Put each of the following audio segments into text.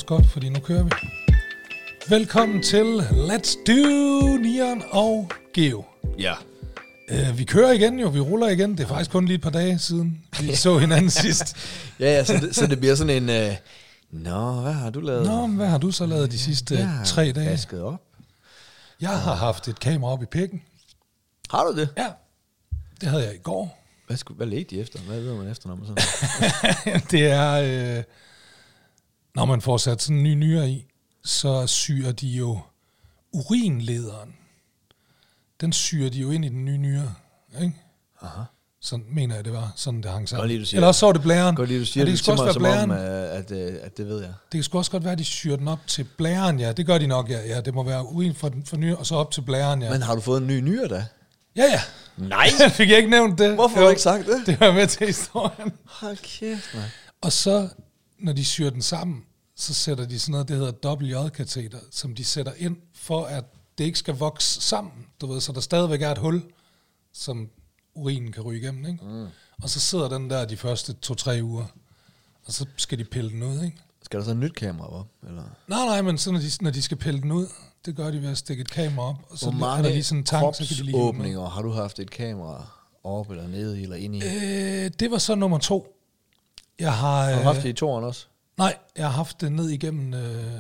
godt, fordi nu kører vi. Velkommen til Let's Do Nian og Geo. Ja. Vi kører igen jo, vi ruller igen. Det er faktisk kun lige et par dage siden, vi så hinanden sidst. Ja, så det bliver sådan en... hvad har du lavet? Hvad har du så lavet de sidste 3 dage? Vasket op. Jeg har haft et kamera op i pikken. Har du det? Ja, det havde jeg i går. Hvad ledte de efter? Hvad ved man efter, når man sådan? Det er, når man får sat sådan en ny nyre i, så syrer de jo urinlederen. Den syrer de jo ind i den nye nyre, ikke? Aha. Sådan mener jeg, det var. Sådan det hang sammen. Godt lige, du siger Eller også så var det blæren. Godt lige, du siger det det til mig, som blæren. om, at det ved jeg. Det kan sgu også godt være, at de syrer den op til blæren, ja. Det gør de nok, ja. Ja, det må være urin for nyre, og så op til blæren, ja. Men har du fået en ny nyre da? Ja. Nej! Fik jeg ikke nævnt det? Hvorfor har du ikke sagt det? Det var med til historien. Hold kæft, man. Og så, når de syrer den sammen, så sætter de sådan noget, det hedder WJ-kateter, som de sætter ind, for at det ikke skal vokse sammen, du ved, så der stadigvæk er et hul, som urinen kan ryge igennem, ikke? Mm. Og så sidder den der de første 2-3 uger, og så skal de pille den ud, ikke? Skal der så et nyt kamera op? Eller? Nej, men så når de skal pille den ud, det gør de ved at stikke et kamera op, og så er der lige sådan en tank, så kan de lige åbninger har du haft et kamera op eller nede eller inde i? Det var så nummer 2. Jeg har du haft det i toeren også? Nej, jeg har haft det ned igennem...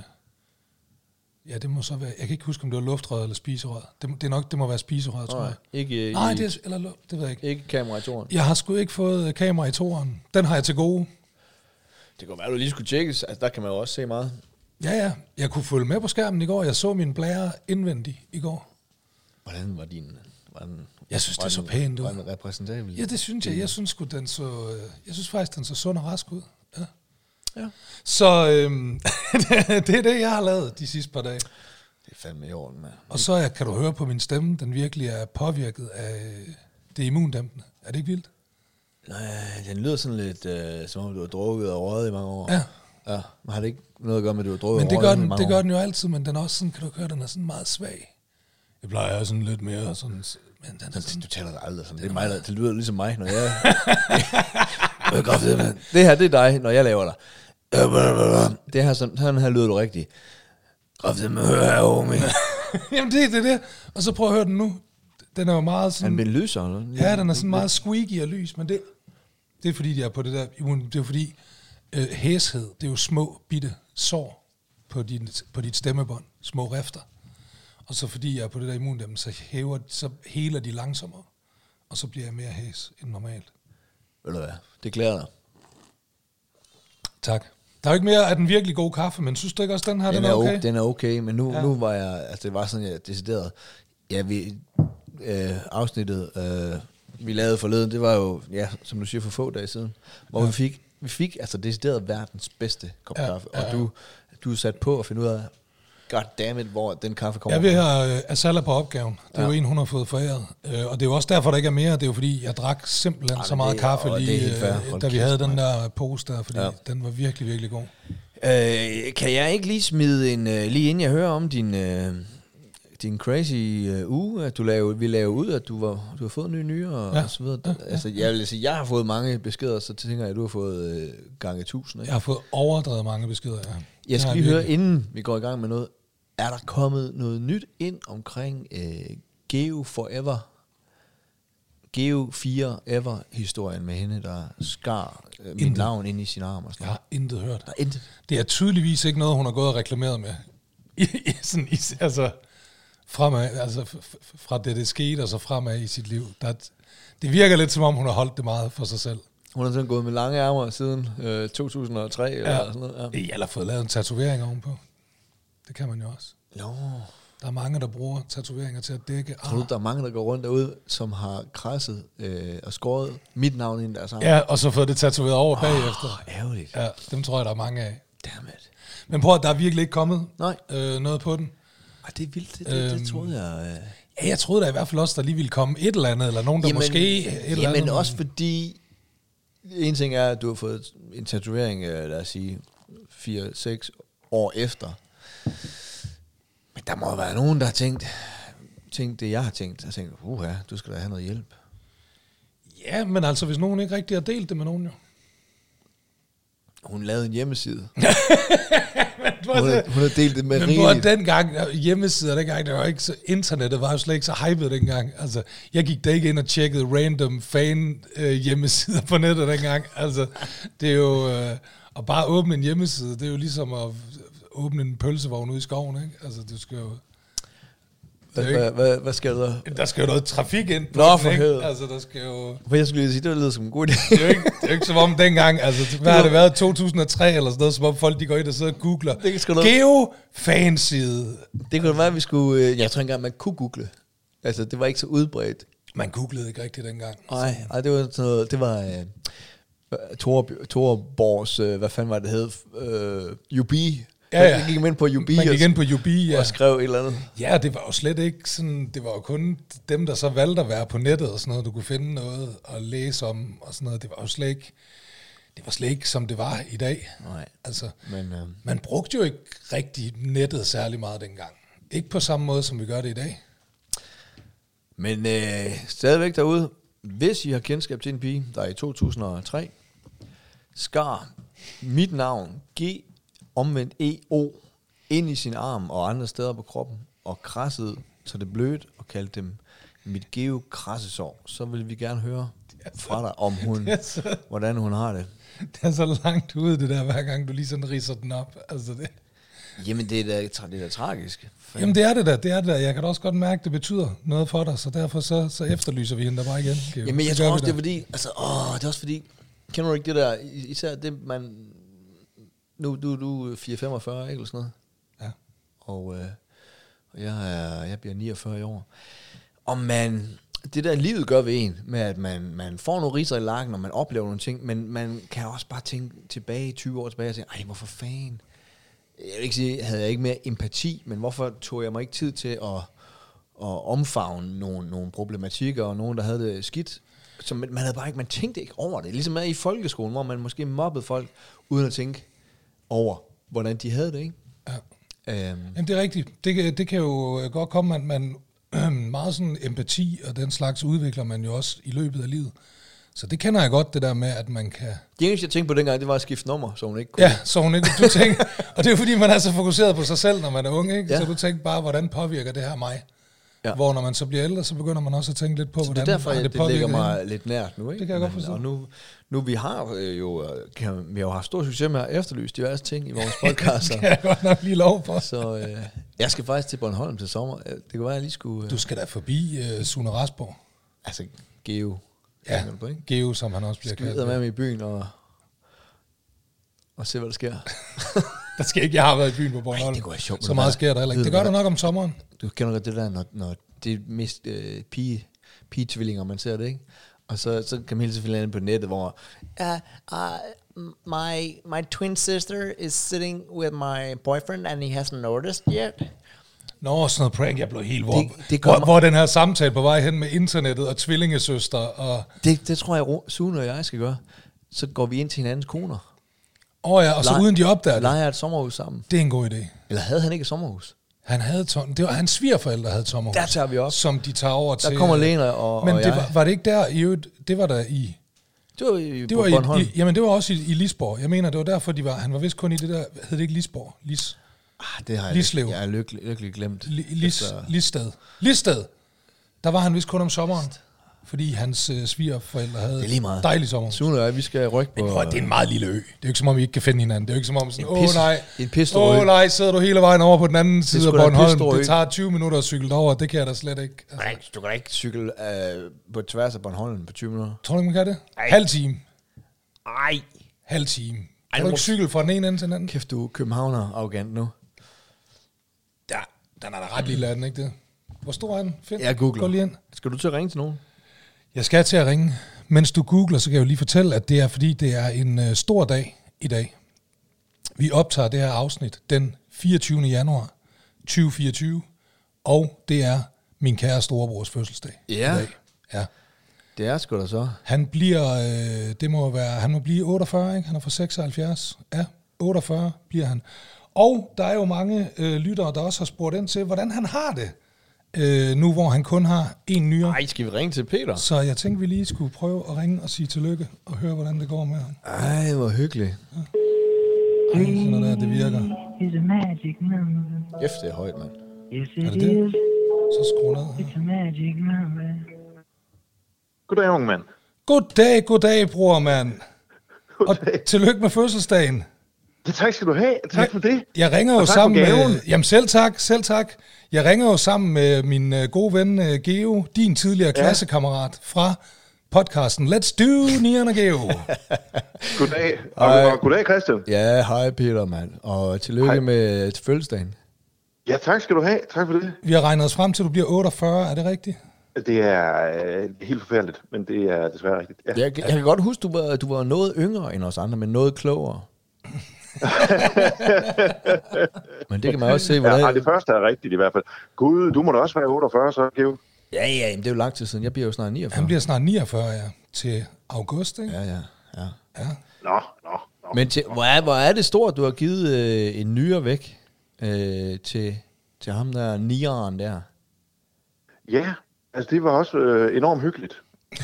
Ja, det må så være... Jeg kan ikke huske, om det var luftrør eller spiserør. Det må være spiserør, tror jeg. Ikke nej, det ved jeg ikke. Ikke kamera i toeren? Jeg har sgu ikke fået kamera i toeren. Den har jeg til gode. Det kunne være, at du lige skulle tjekkes. Altså, der kan man jo også se meget. Ja. Jeg kunne følge med på skærmen i går. Jeg så min blære indvendigt i går. Hvordan var din... Jeg synes, det så pænt ud. Var den repræsentabel? Ja, det synes jeg. Jeg synes faktisk, den så sund og rask ud. Ja. Så det er det, jeg har lavet de sidste par dage. Det er fandme i orden, mand. Og så kan du høre på min stemme, den virkelig er påvirket af det immundæmpende. Er det ikke vildt? Nej, den lyder sådan lidt, som om du har drukket og røget i mange år. Ja. Men har det ikke noget at gøre med, at du har drukket og røget i mange år? Det gør den jo altid, men den er også sådan, kan du høre, den er sådan meget svag. Jeg plejer sådan lidt mere sådan... Men den er sådan, du taler da aldrig sådan. Det er mig, det lyder ligesom mig, når jeg... Jeg godt ved, man. Det her, det er dig, når jeg laver dig. Det her, sådan her lyder du rigtigt. Godt med høre her, homie. Jamen, det er det. Og så prøv at høre den nu. Den er jo meget sådan... Han bliver lyser, eller? Ja, den er sådan meget squeaky og lys, men det er fordi, de er på det der... Det er fordi, hæshed, det er jo små, bitte sår på dit stemmebånd. Små rifter. Og så fordi jeg er på det der immundæmning, så heler de langsommere. Og så bliver jeg mere hæs end normalt. Ved du hvad? Det glæder dig. Tak. Der er jo ikke mere af den virkelig gode kaffe, men synes du ikke også, den her, den er okay? Den er okay, men nu var jeg... Altså, det var sådan, jeg decideret... Ja, afsnittet, vi lavede forleden, det var jo, ja, som du siger, for få dage siden, hvor vi fik altså decideret verdens bedste kop kaffe, og du er sat på at finde ud af, goddammit, hvor den kaffe kommer. Jeg vil have Asala på opgaven. Det er jo en, hun har fået foræret. Og det er jo også derfor, der ikke er mere. Det er jo fordi, jeg drak simpelthen så meget kaffe, lige, da vi havde den der pose der, fordi den var virkelig, virkelig god. Kan jeg ikke lige smide en, lige inden jeg hører om din crazy uge, at vi lavede ud, at du har fået en ny nyre og så videre. Altså, jeg vil sige, jeg har fået mange beskeder, så tænker jeg, at du har fået gange 1000. Ikke? Jeg har fået overdrevet mange beskeder, ja. Jeg skal lige høre, inden vi går i gang med noget, er der kommet noget nyt ind omkring Geo Forever? Geo 4 Ever-historien med hende, der skar mit navn ind i sin arm og sådan. Jeg har intet hørt. Der er intet. Det er tydeligvis ikke noget, hun har gået og reklameret med. Altså fremad, altså fra det skete og så fremad i sit liv. Det virker lidt som om, hun har holdt det meget for sig selv. Hun har sådan gået med lange ærmer siden 2003 eller sådan noget. Ja. Eller fået lavet en tatovering ovenpå. Det kan man jo også. Jo. Der er mange, der bruger tatoveringer til at dække. Tror du, der er mange, der går rundt derude, som har krasset og skåret mit navn ind i deres arm? Ja, og så fået det tatoveret over bagefter. Ærgerligt. Ja, dem tror jeg, der er mange af. Dammit. Men prøv at der er virkelig ikke kommet noget på den. Det er vildt, det troede jeg. Ja, jeg troede da i hvert fald også, der lige ville komme et eller andet, eller nogen, der måske et eller andet. Jamen også fordi, en ting er, at du har fået en tatovering, lad os sige, 4-6 år efter. Men der må være nogen, der har tænkt det, jeg har tænkt. Jeg har tænkt, du skal da have noget hjælp. Ja, men altså, hvis nogen ikke rigtig har delt det med nogen, jo. Hun lavede en hjemmeside. Hun har delt det med rigeligt. Men dengang, hjemmesider dengang, det var ikke så, internettet var jo slet ikke så hypet dengang. Altså, jeg gik da ikke ind og tjekkede random fan hjemmesider på nettet dengang. Altså, det er jo, at bare åbne en hjemmeside, det er jo ligesom at åbne en pølsevogn ude i skoven, ikke? Altså, du skal jo... Hvad skal der? Der skal jo noget trafik ind på Nå, den, for ikke? helvede. Altså, der skal jo... For jeg skulle lige sige, det lyder som en god idé. Det er jo ikke som om dengang, altså, hvad har det været, 2003 eller sådan noget, som om folk, de går ind og sidder og googler. Geo-fanside. Det kunne være, at vi skulle... Jeg tror ikke engang, man kunne google. Altså, det var ikke så udbredt. Man googlede ikke rigtigt dengang. Nej, det var sådan noget... Det var... Torborgs, hvad fanden var det hed? UB. Ja. Man gik ind på UB, Man gik ind på UB, ja. Og skrev et eller andet. Ja, det var jo slet ikke sådan, det var jo kun dem, der så valgte at være på nettet og sådan noget, du kunne finde noget og læse om og sådan noget. Det var jo slet ikke, som det var i dag. Nej. Altså, men, man brugte jo ikke rigtig nettet særlig meget dengang. Ikke på samme måde, som vi gør det i dag. Men stadigvæk derude, hvis I har kendskab til en pige, der i 2003 skar mit navn, G omvendt EO, ind i sin arm og andre steder på kroppen, og krassede, så det blødt, og kaldte dem mit geokrassesår, så vil vi gerne høre fra dig, om hun, hvordan hun har det. Det er så langt ude, det der, hver gang du lige sådan ridser den op. Altså det. Jamen, det er da tragisk. Jamen, det er det da. Jeg kan da også godt mærke, det betyder noget for dig, så derfor så efterlyser vi hende der bare igen. Jamen, jeg tror også, det er fordi, altså, det er også fordi, kender du ikke det der, især det, man, nu du er 4-45, ikke, eller sådan noget? Ja. Og jeg bliver 49 i år. Og det der livet gør ved en, med at man får nogle riser i lakken, og man oplever nogle ting, men man kan også bare tænke tilbage 20 år tilbage og sige, ej, hvorfor fanden? Jeg vil ikke sige, havde jeg ikke mere empati, men hvorfor tog jeg mig ikke tid til at omfavne nogle problematikker, og nogen, der havde det skidt? Så man tænkte ikke over det. Ligesom i folkeskolen, hvor man måske mobbede folk, uden at tænke over, hvordan de havde det, ikke? Ja. Jamen, det er rigtigt. Det kan jo godt komme, at man meget sådan empati, og den slags udvikler man jo også i løbet af livet. Så det kender jeg godt, det der med, at man kan... Det eneste, jeg tænkte på dengang, det var at skifte nummer, så hun ikke kunne... Ja, så hun ikke... Du tænker, og det er jo fordi, man er så fokuseret på sig selv, når man er ung, ikke? Ja. Så du tænker bare, hvordan påvirker det her mig? Ja. Hvor når man så bliver ældre, så begynder man også at tænke lidt på, hvordan det er derfor, det påvirker ligger mig lidt nært nu, ikke? Det kan jeg godt forstå. Og nu vi har jo haft stor succes med at efterlyse diverse ting i vores podcast. Det kan jeg godt nok lige lov for. Så jeg skal faktisk til Bornholm til sommer. Det kan være, jeg lige skulle... Du skal da forbi Sune Rasborg. Altså, Geo. Ja, Geo, som han også bliver kaldt. Skider med mig i byen og se, hvad der sker. Der skal ikke, jeg har været i byen på Bornholm. Det går sjovt. Så meget sker der heller ikke. Det gør der nok om sommeren. Du kender det der, når det er mest pige-tvillinger, man ser det, ikke? Og så kan man hele tiden finde på nettet, hvor my twin sister is sitting with my boyfriend, and he hasn't noticed yet. Nå, sådan noget prank, jeg blev helt hvor den her samtale på vej hen med internettet og tvillingesøster. Og det tror jeg, Sune og jeg skal gøre. Så går vi ind til hinandens koner. Ja, og så uden de opdager det. Leger et sommerhus sammen. Det er en god idé. Eller havde han ikke et sommerhus? Han havde det var hans svigerforældre havde et sommerhus. Der tager vi op. Som de tager over til. Der kommer Lena og men og det var det ikke der i øvrigt? Det var der i... Det var Bornholm. Jamen det var også i Lisborg. Jeg mener, det var derfor, han var vist kun i det der... Hed det ikke Lisborg? Det har jeg lykkelig glemt. Listed. Der var han vist kun om sommeren. Fordi hans svigerforældre havde et dejligt sommerhus. Sune og jeg, vi skal rykke på... Men det er en meget lille ø. Det er jo ikke som om, vi ikke kan finde hinanden. Det er jo ikke som om sådan, nej, sidder du hele vejen over på den anden side af Bornholm. Det tager 20 minutter at cykle over. Det kan jeg da slet ikke. Altså. Nej, du kan da ikke cykle på tværs af Bornholm på 20 minutter. Tror du, man kan det? Halv time. Ej. Halv time. Kan du ikke cykle fra den ene ende til den anden? Kæft, du er københavner-arrogant nu. Ja, den er da ret lille af den, ikke det? Hvor stor er den? Find. Jeg googler. Gå lige ind. Skal du til at ringe til nogen? Jeg skal til at ringe. Mens du googler, så kan jeg jo lige fortælle, at det er, fordi det er en stor dag i dag. Vi optager det her afsnit den 24. januar 2024, og det er min kære storebrors fødselsdag i dag. Ja. Det er sgu da så. Han bliver, han må blive 48, ikke? Han er fra 76. Ja, 48 bliver han. Og der er jo mange lyttere, der også har spurgt ind til, hvordan han har det. Nu hvor han kun har en nyre. Ej, skal vi ringe til Peter? Så jeg tænkte, vi lige skulle prøve at ringe og sige tillykke og høre, hvordan det går med ham. Ej, hvor hyggeligt. Ja. sådan noget der, det virker. Efter det er højt, mand. Er det det? Så skru ned her. Goddag, unge mand. Goddag, bror, mand. Og tillykke med fødselsdagen. Ja, tak skal du have. Tak for det. Jeg ringer jo sammen med... Jamen selv tak. Jeg ringer jo sammen med min gode ven Geo, din tidligere klassekammerat fra podcasten Let's Do Nian og Geo. Goddag. Og goddag, Christian. Ja, hej Peter, mand. Og tillykke med fødselsdagen. Ja, tak skal du have. Tak for det. Vi har regnet os frem til, at du bliver 48. Er det rigtigt? Det er helt forfærdeligt, men det er desværre rigtigt. Ja. Jeg kan godt huske, du var noget yngre end os andre, men noget klogere. Men det kan man også se, hvordan... Ja, det første er rigtigt i hvert fald. Gud, du må da også være 48, så, Geo. Ja, det er jo lang tid siden. Jeg bliver jo snart 49. Han bliver snart 49, ja. Til august, ikke? Ja. Nå. Men hvor er det stort, du har givet en nyere væk til ham der, nieren der. Ja, altså det var også enormt hyggeligt.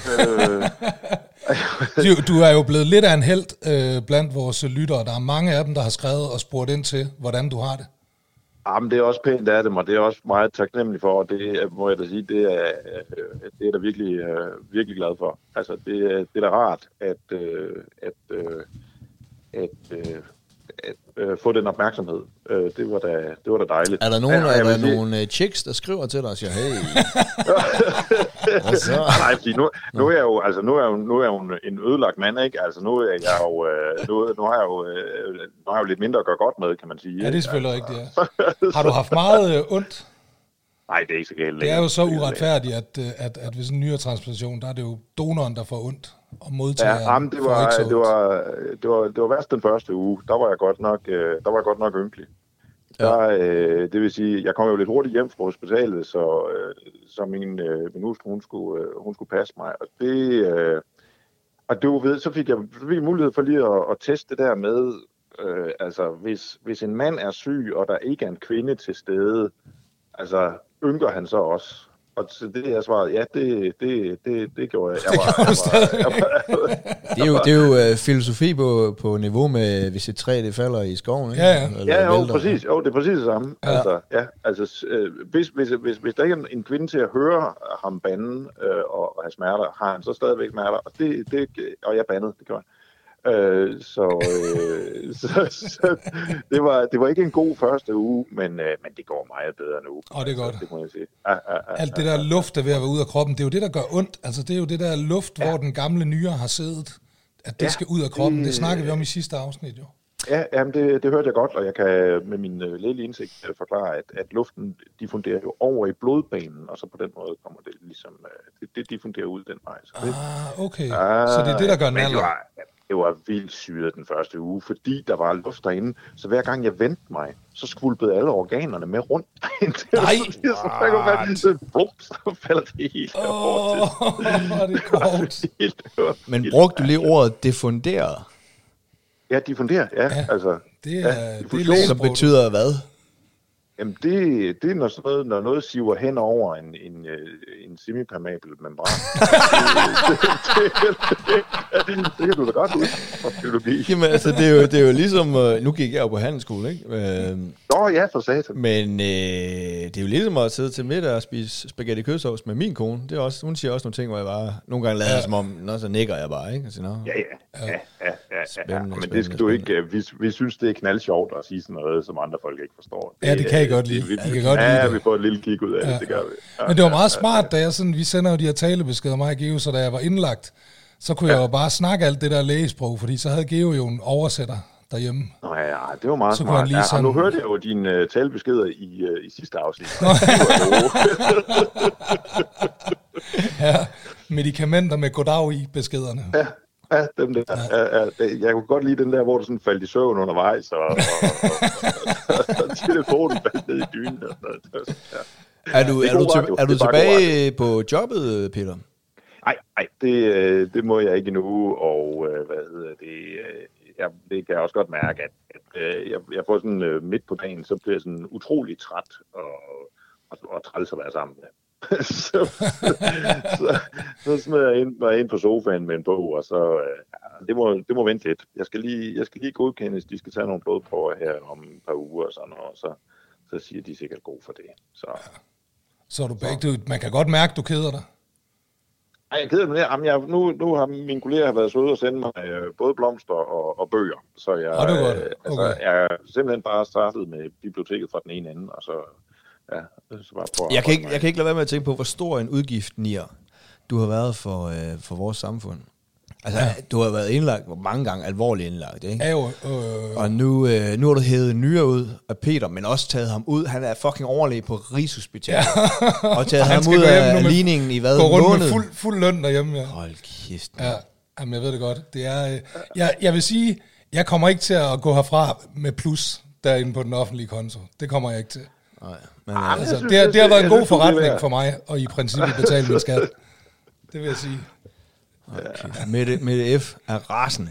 Du er jo blevet lidt af en helt blandt vores lyttere. Der er mange af dem, der har skrevet og spurgt ind til, hvordan du har det. Jamen, det er også pænt af dem, og det er også meget taknemmelig for, og det må jeg da sige, det er da virkelig, virkelig glad for. Altså, det er da rart at få den opmærksomhed. Det var da dejligt. Er der nogle chicks, der skriver til dig og siger, hey? Nej, fordi nu er jeg jo en ødelagt mand, ikke? Altså nu er jeg jo nu har jeg jo lidt mindre at gøre godt med, kan man sige. Ja, det er selvfølgelig rigtigt, ja. Har du haft meget ondt? Nej, det er ikke så galt. Det er jo så uretfærdigt, at hvis en nyretransplantation, der er det jo donoren, der får ondt, og modtageren det var værst den første uge. Der var jeg godt nok ynkelig. Ja. Det vil sige, jeg kom jo lidt hurtigt hjem fra hospitalet, så min hustru, hun skulle passe mig. Og du ved, så fik jeg mulighed for lige at teste det der med, altså hvis en mand er syg, og der ikke er en kvinde til stede, altså ynker han så også? Og så det jeg svarede, ja, det gjorde jeg. Det er jo filosofi på niveau med, hvis et træ det falder i skoven, ikke? Ja, præcis. Jo, det er præcis det samme. Ja. Hvis der ikke er en kvinde til at høre ham bande og have smerter, har han så stadigvæk smerter. Og jeg bandede, det gjorde han. Så det var ikke en god første uge, men det går meget bedre nu. Det er godt. Det må jeg sige. Alt det der luft, der er ved at være ude af kroppen, det er jo det, der gør ondt. Altså, det er jo det der luft, hvor den gamle nyre har siddet, at det skal ud af kroppen. Det snakkede vi om i sidste afsnit, jo. Ja, jamen det hørte jeg godt, og jeg kan med min lægelige indsigt forklare, at luften diffunderer jo over i blodbanen, og så på den måde kommer det ligesom, det diffunderer ud den vej. Så okay. Så det er det, der gør den alder. Det var vildt syret den første uge, fordi der var luft derinde. Så hver gang jeg vendte mig, så skvulpede alle organerne med rundt. Nej! Så falder det helt over til. Det er godt. Men brugte du lige ordet diffunderet? Ja, diffunderet, ja. Altså, det er så betyder hvad? Jamen, det er når noget siver hen over en semipermeabel membran. Det kan du da godt huske fra biologi. Jamen, altså, det er jo ligesom... Nu gik jeg jo på handelsskole, ikke? Nå, ja, for satan. Men det er jo ligesom at sidde til middag og spise spaghetti kødsovs med min kone. Det er også, hun siger også nogle ting, hvor jeg bare... Nogle gange lader som om, så nikker jeg bare, ikke? Altså, ja. Men det skal du ikke... Vi synes, det er knaldsjovt at sige sådan noget, som andre folk ikke forstår. Det kan jeg godt lide. Vi får et lille kig ud af det gør vi. Men det var meget smart, da vi sender jo de her talebeskeder, mig og Geo, så da jeg var indlagt, så kunne jeg jo bare snakke alt det der lægesprog, fordi så havde Geo jo en oversætter derhjemme. Nå ja, det var meget smart. Og nu hørte jeg jo dine talebeskeder i sidste afsnit. Ja, medicamenter med goddag i beskederne. Ja, dem der. Jeg kunne godt lide den der, hvor du sådan faldt i søvn undervejs, og telefonen faldt ned i dynen. Er du tilbage på jobbet, Peter? Nej, det må jeg ikke endnu, og det kan jeg også godt mærke, at jeg får sådan midt på dagen, så bliver jeg sådan utrolig træt og træls at være sammen med. så smed jeg mig ind på sofaen med en bog, og så det må vente lidt. Jeg skal lige godkendes, de skal tage nogle blodprøver her om et par uger og sådan noget, så siger de sikkert god for det. Så er du begge, man kan godt mærke, du keder dig. Nej, jeg keder mig det. Nu har mine kolleger været søde og sende mig både blomster og bøger, så jeg, det er godt. Okay. jeg er simpelthen bare startet med biblioteket fra den ene ende, og så bare på jeg kan ikke lade være med at tænke på, hvor stor en udgift, Nier, du har været for vores samfund. Altså, du har været indlagt, hvor mange gange alvorligt indlagt, ikke? Ja, jo. Og nu har du hævet Nyre ud af Peter, men også taget ham ud. Han er fucking overlæge på Rigshospitalet. Ja. Og taget ham ud af ligningen i hvad? Gå rundt med fuld løn derhjemme, ja. Hold kæft. Ja, jamen, jeg ved det godt. Det er, jeg vil sige, jeg kommer ikke til at gå herfra med plus derinde på den offentlige konto. Det kommer jeg ikke til. Nej, men, altså, det har været en god forretning for mig, og i princippet betale min skat. Det vil jeg sige. Okay. Mette F. er rasende.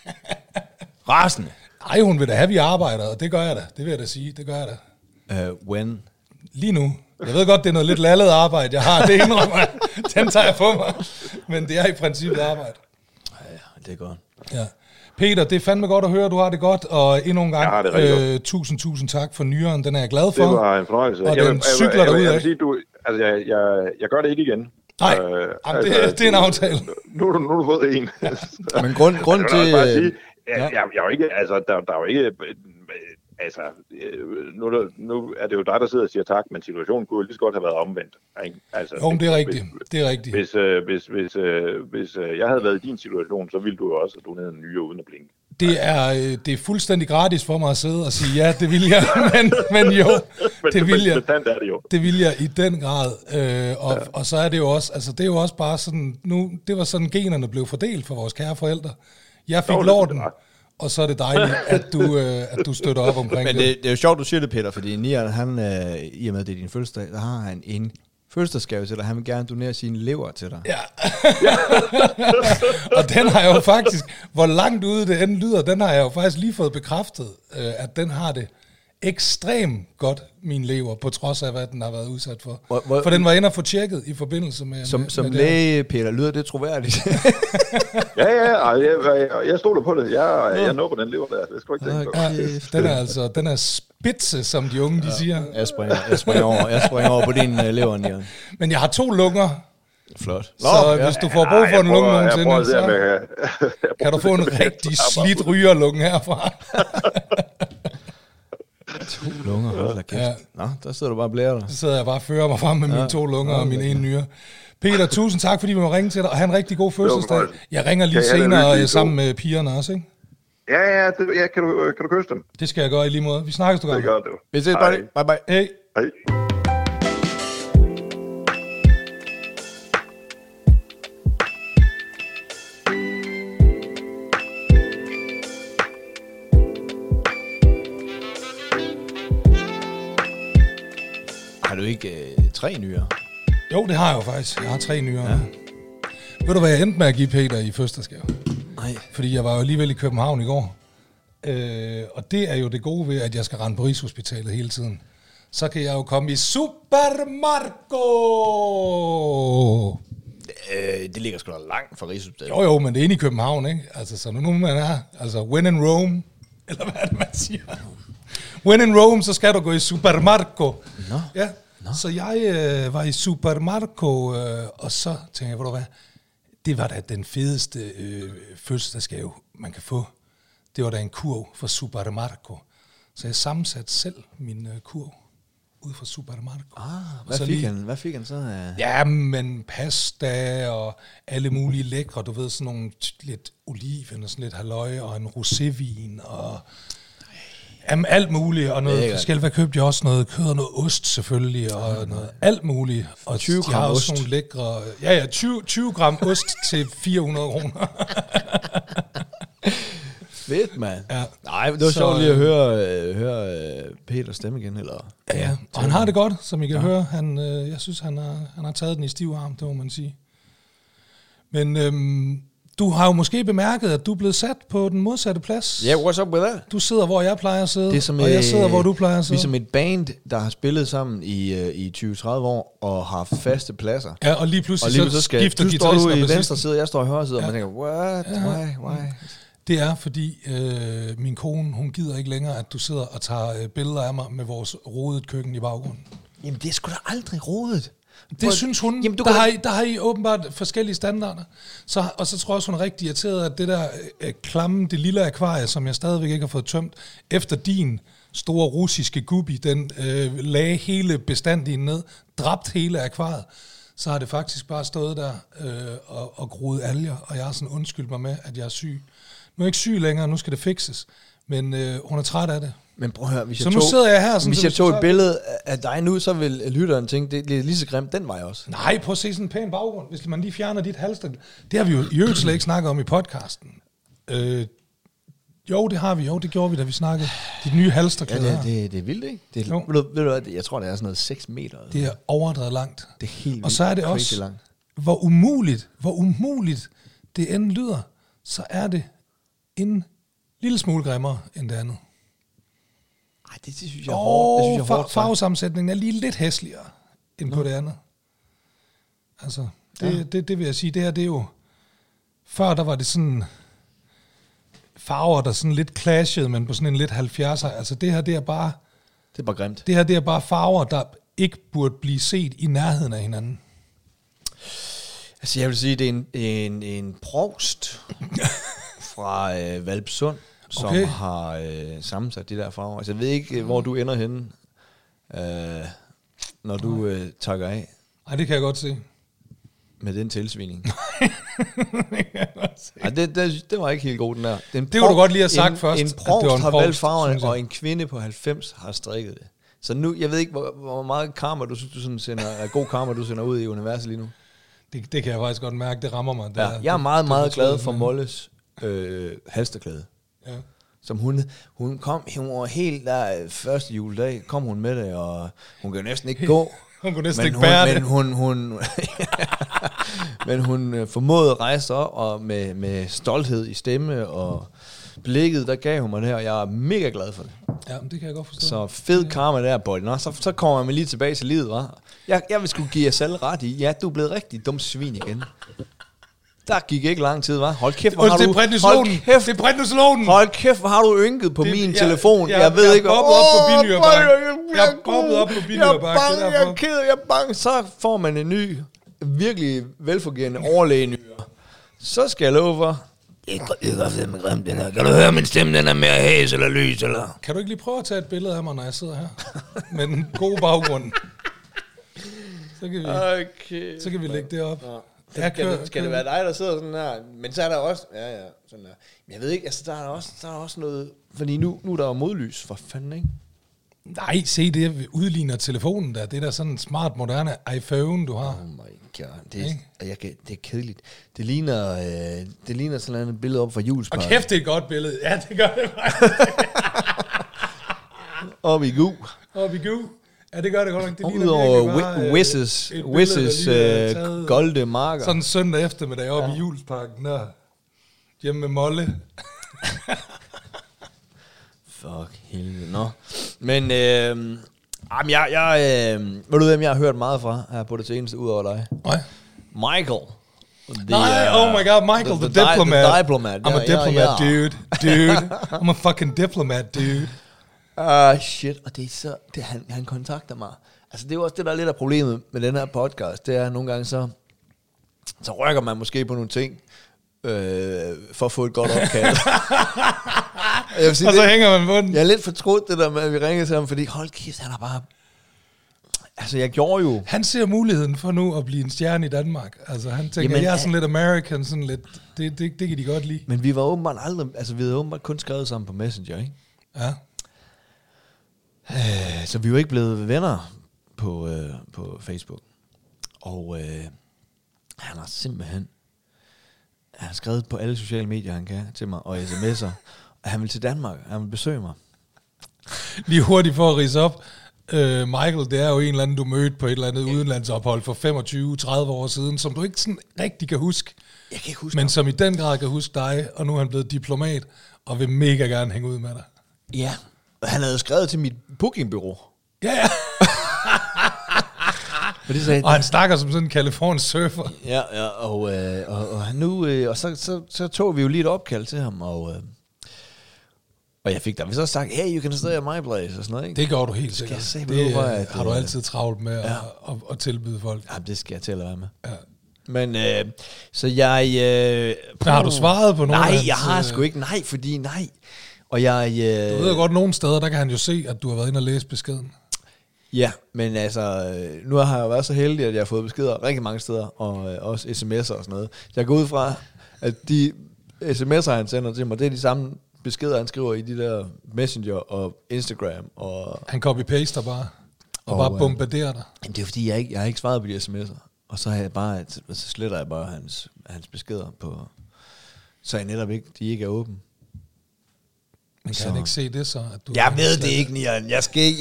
Rasende. Nej, hun vil da have, at vi arbejder, og det gør jeg da. Det vil jeg da sige. Det gør jeg da. When? Lige nu. Jeg ved godt, det er noget lidt lallet arbejde, jeg har. Det indrømmer jeg. Den tager jeg på mig. Men det er i princippet arbejde. Ja, det er godt. Ja. Peter, det er fandme godt at høre, du har det godt, og endnu en gang, tusind tak for nyeren, den er jeg glad for. Det var en fornøjelse. Og den cykler derud af. Jeg gør det ikke igen. Nej, det er en aftale. Nu har du fået en. Ja. Men grund til... Jeg er jo ikke, altså, der er jo ikke, altså, nu er det jo dig, der sidder og siger tak, men situationen kunne jo lige så godt have været omvendt. Ikke? Altså, jo, det er rigtigt. Det er rigtigt. Hvis jeg havde været i din situation, så ville du jo også have doneret en nyere uden at blinke. Det er fuldstændig gratis for mig at sidde og sige, ja, det vil jeg, men jo, det vil jeg. Det vil jeg i den grad. Og så er det jo også, altså det er jo også bare sådan, nu, det var sådan generne blev fordelt for vores kære forældre. Jeg fik lorten, og så er det dejligt, at du støtter op omkring det. Men det er jo sjovt, du siger det, Peter, fordi Nian, han, i og med, det er din fødselsdag, der har han en fødselsdagsgave til dig. Han vil gerne donere sine lever til dig. Ja. Og den har jeg jo faktisk, hvor langt ude det end lyder, den har jeg jo faktisk lige fået bekræftet, at den har det ekstremt godt, min lever, på trods af, hvad den har været udsat for. For den var inde og få tjekket i forbindelse med... Som læge, Peter, lyder det troværdigt? Jeg stoler på det. Jeg når på den lever der. Det skal ikke tænke på. Den er spidse, som de unge de siger. Jeg springer over på din lever, Nian. Men jeg har 2 lunger. Flot. Så hvis du får brug for en lunge nogensinde, så kan du få en rigtig slidt rygerlunge herfra. 2 lunger, hold da kæft. Ja. Nå, der sidder du bare og blærer dig. Så sidder jeg bare og fører mig frem med mine 2 lunger og min ene nyre. Peter, tusind tak, fordi vi må ringe til dig, og have en rigtig god fødselsdag. Jeg ringer lige senere sammen med pigerne også, ikke? Ja, kan du kysse dem? Det skal jeg gøre i lige måde. Vi snakkes, du gør. Det gør du. Vi ses, buddy. Bye bye. Hej. Hej. Har du ikke 3 nyere? Jo, det har jeg jo faktisk. Jeg har 3 nyere. Ja. Ved du, hvad jeg endte med at give Peter i fødselsdagsgave? Nej. Fordi jeg var jo alligevel i København i går. Og det er jo det gode ved, at jeg skal rende på Rigshospitalet hele tiden. Så kan jeg jo komme i Supermarco! Det ligger sgu da langt fra Rigshospitalet. Jo, men det er inde i København, ikke? Altså, så nu man er, altså, when in Rome, eller hvad er det, man siger? When in Rome, så skal du gå i Supermarco. Nå. Ja, så jeg var i Supermarco, og så tænkte jeg, ved du hvad, det var da den fedeste fødselsdagsgave, man kan få. Det var da en kurv fra Supermarco. Så jeg sammensatte selv min kurv ud fra Supermarco. Hvad fik han så? Ja, men pasta og alle mulige lækre, du ved, sådan nogle lidt oliven og sådan lidt halløj, og en rosévin og alt muligt, og noget forskelligt. Hvad købte jeg også? Noget kød og noget ost selvfølgelig, og noget alt muligt. Og 20 gram har ost. Også nogle lækre... Ja, 20 gram ost til 400 kroner. Fedt, mand. Ja. Nej, det var sjovt lige at høre Peters stemme igen. Eller? Ja, og han har det godt, som I kan høre. Jeg synes, han har taget den i stiv arm, det må man sige. Men Du har jo måske bemærket, at du er blevet sat på den modsatte plads. Yeah, what's up with that? Du sidder, hvor jeg plejer at sidde, Det er som og jeg sidder, hvor du plejer at sidde. Vi som et band, der har spillet sammen i 20-30 år, og har haft faste pladser. Ja, og lige pludselig så skifter du står guitaristen du i og venstre side, jeg står i højre side, og man tænker, what? Why? Det er, fordi min kone, hun gider ikke længere, at du sidder og tager billeder af mig med vores rodet køkken i baggrunden. Jamen, det er sgu da aldrig rodet. Det synes hun. Jamen, der har I åbenbart forskellige standarder. Og så tror jeg også, hun er rigtig irriteret, at det der klamme, det lille akvarie, som jeg stadigvæk ikke har fået tømt, efter din store russiske gubbi, den lagde hele bestanddelen ned, dræbt hele akvariet, så har det faktisk bare stået der og groet alger, og jeg har sådan undskyldt mig med, at jeg er syg. Nu er jeg ikke syg længere, nu skal det fikses, men hun er træt af det. Men prøv at høre, så nu sidder jeg her... Sådan, hvis jeg tog et billede af dig nu, så vil lytteren tænke, det er lige så grimt den vej også. Nej, prøv at se sådan en pæn baggrund. Hvis man lige fjerner dit halster... Det har vi jo i øvrigt slet ikke snakket om i podcasten. Jo, det har vi. Jo, det gjorde vi, da vi snakkede. Dit nye halsterklæde her. Det er vildt, ikke? Det er, ved du hvad, jeg tror, det er sådan noget 6 meter. Det er overdrevet langt. Det er helt vildt. Og så er det også, langt. Hvor umuligt det end lyder, så er det en lille smule grimmere end det andet. Ej, det synes jeg er hårdt. Det synes jeg er hårdt. Farvesammensætningen er lige lidt hæsligere end på det andet. Altså, det vil jeg sige, det her, det er jo... Før der var det sådan... Farver, der sådan lidt clashede, men på sådan en lidt 70'er. Altså, det her, det er bare... Det er bare grimt. Det her, det er bare farver, der ikke burde blive set i nærheden af hinanden. Altså, jeg vil sige, det er en provst fra Hvalpsund, som har sammensat de der farver. Altså, jeg ved ikke, hvor du ender henne, når du takker af. Nej, det kan jeg godt se. Med den tilsvining. Ej, det var ikke helt god, den der. Det kunne du godt lige have sagt først. En provst har valgt farverne, og en kvinde på 90 har strikket det. Så nu, jeg ved ikke, hvor meget karma du synes, du sådan sender, god karma du sender ud i universet lige nu. Det kan jeg faktisk godt mærke, det rammer mig. Jeg er meget glad for Molles halsterklæde. Ja. Som hun var helt der første juledag, kom hun med det, og hun kan næsten ikke gå. Hun kunne næsten ikke bære det. Men hun formåede at rejse op, og med stolthed i stemme og blikket, der gav hun mig det her, og jeg er mega glad for det. Ja, det kan jeg godt forstå. Så fed karma der, boy. Nå, så kommer man lige tilbage til livet, hva'? Jeg vil sgu give jer selv ret i. Ja, du er blevet rigtig dum svin igen. Der gik ikke lang tid, hva'? Hold kæft, hvor har du... Det er prednisonen. Hold kæft, hvor har du ynket på min telefon. Jeg ved ikke... Jeg er bobbet op på Binyrbakke. Jeg er ked, jeg er bange. Så får man en ny, virkelig velfungerende overlægenyre. Så skal jeg love for... Det er godt fedt med grimt, den her. Kan du høre min stemme, den er mere hæs eller lys, eller? Kan du ikke lige prøve at tage et billede af mig, når jeg sidder her? Med den gode baggrund. Så kan vi lægge det op. Skal det være dig, der sidder sådan her? Men så er der også... Ja, sådan der. Men jeg ved ikke, altså der er også noget... Fordi nu er der jo modlys, for fanden, ikke? Nej, se det udligner telefonen der. Det er da sådan en smart, moderne iPhone, du har. Oh my god. Det er kedeligt. Det ligner sådan et billede op fra julesparken. Og kæft, det er et godt billede. Ja, det gør det faktisk. Op i gu. Ja, det gør det godt nok. Det udover Wisses golde marker. Sådan en søndag eftermiddag oppe i Julesparken der. Hjemme med Molle. Fuck helvede. Nå. Men ved du hvem jeg har hørt meget fra her på det seneste, ud over dig? Nej. Michael. Oh my god, Michael, the diplomat. The diplomat. I'm a diplomat, dude. I'm a fucking diplomat, dude. Shit, og det er så... Han kontakter mig. Altså, det er jo også det, der er lidt af problemet med den her podcast. Det er nogle gange så rykker man måske på nogle ting, for at få et godt opkald. Og så hænger man på den. Jeg er lidt fortrudt det der med, at vi ringede til ham, fordi hold kæft, han er bare... Altså, jeg gjorde jo... Han ser muligheden for nu at blive en stjerne i Danmark. Altså, han tænker, jeg er sådan lidt American, sådan lidt... Det kan de godt lide. Men vi var åbenbart aldrig... Altså, vi havde åbenbart kun skrevet sammen på Messenger, ikke? Ja. Så vi er jo ikke blevet venner på Facebook. Og han har simpelthen... Han har skrevet på alle sociale medier, han kan, til mig, og sms'er. Han vil til Danmark. Han vil besøge mig. Lige hurtigt for at ridse op. Michael, det er jo en eller anden, du mødte på et eller andet udenlandsophold for 25-30 år siden, som du ikke sådan rigtig kan huske. Jeg kan ikke huske men ham. som i den grad kan huske dig, og nu er han blevet diplomat, og vil mega gerne hænge ud med dig. Ja, han havde skrevet til mit bookingbureau. Ja. Og han snakker som sådan en kalifornisk surfer. Ja, og nu, og så tog vi jo lige et opkald til ham, og jeg fik da så sagt, hey, you can stay at my place, og sådan noget, ikke? Det gør du helt sikkert. Det har du altid travlt med at tilbyde folk. Ja, det skal jeg til at være med. Ja. Men, så jeg... Men har du svaret på nogle af Nej, jeg har sgu ikke, nej. Og jeg... Du ved godt, nogle steder, der kan han jo se, at du har været inde og læse beskeden. Ja, men altså, nu har jeg jo været så heldig, at jeg har fået beskeder rigtig mange steder, og også sms'er og sådan noget. Jeg går ud fra, at de sms'er, han sender til mig, det er de samme beskeder, han skriver i de der Messenger og Instagram. Og han copy-paster bare, og bare bombarderer dig. Jamen, det er fordi, jeg har ikke svaret på de sms'er, og så sletter jeg bare hans beskeder på, så jeg netop ikke, de ikke er åbne. Men kan han ikke se det så? At du jeg ved det ikke, Nian.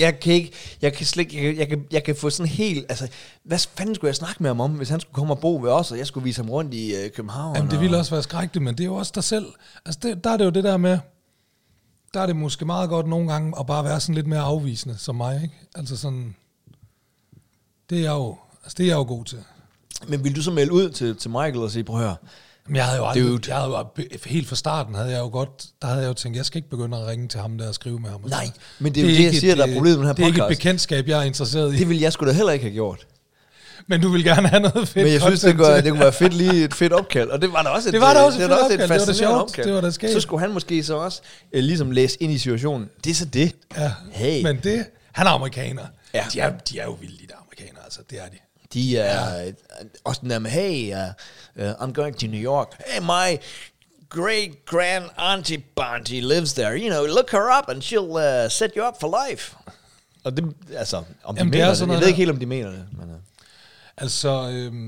Jeg kan få sådan helt... Altså, hvad fanden skulle jeg snakke med ham om, hvis han skulle komme og bo ved os, og jeg skulle vise ham rundt i København? Jamen, det ville også være skrækkeligt, men det er jo også dig selv. Altså, der er det jo det der med... Der er det måske meget godt nogle gange at bare være sådan lidt mere afvisende som mig, ikke? Altså sådan... Det er jeg jo god til. Men vil du så melde ud til Michael og sige, prøv at høre... Men jeg havde jo helt fra starten havde jeg jo tænkt, jeg skal ikke begynde at ringe til ham der og skrive med ham. Nej, men det er jo det, jeg siger, der er problemet med den her podcast. Det er ikke et bekendtskab, jeg er interesseret i. Det ville jeg sgu da heller ikke have gjort. Men du vil gerne have noget fedt. Men jeg synes, det kunne være fedt lige et fedt opkald. Og det var da også et fascinerende opkald. Det var da skægt. Så skulle han måske så også ligesom læse ind i situationen. Det er så det. Ja, hey. Men det, han er amerikaner. Ja. De er jo vilde, de der amerikanere, altså. Det er de. De er også den der med, hey, I'm going to New York. Hey, my great grand auntie Bonty lives there. You know, look her up and she'll set you up for life. Og det, altså, om de mener det, jeg ved ikke helt, om de mener det. Men, altså,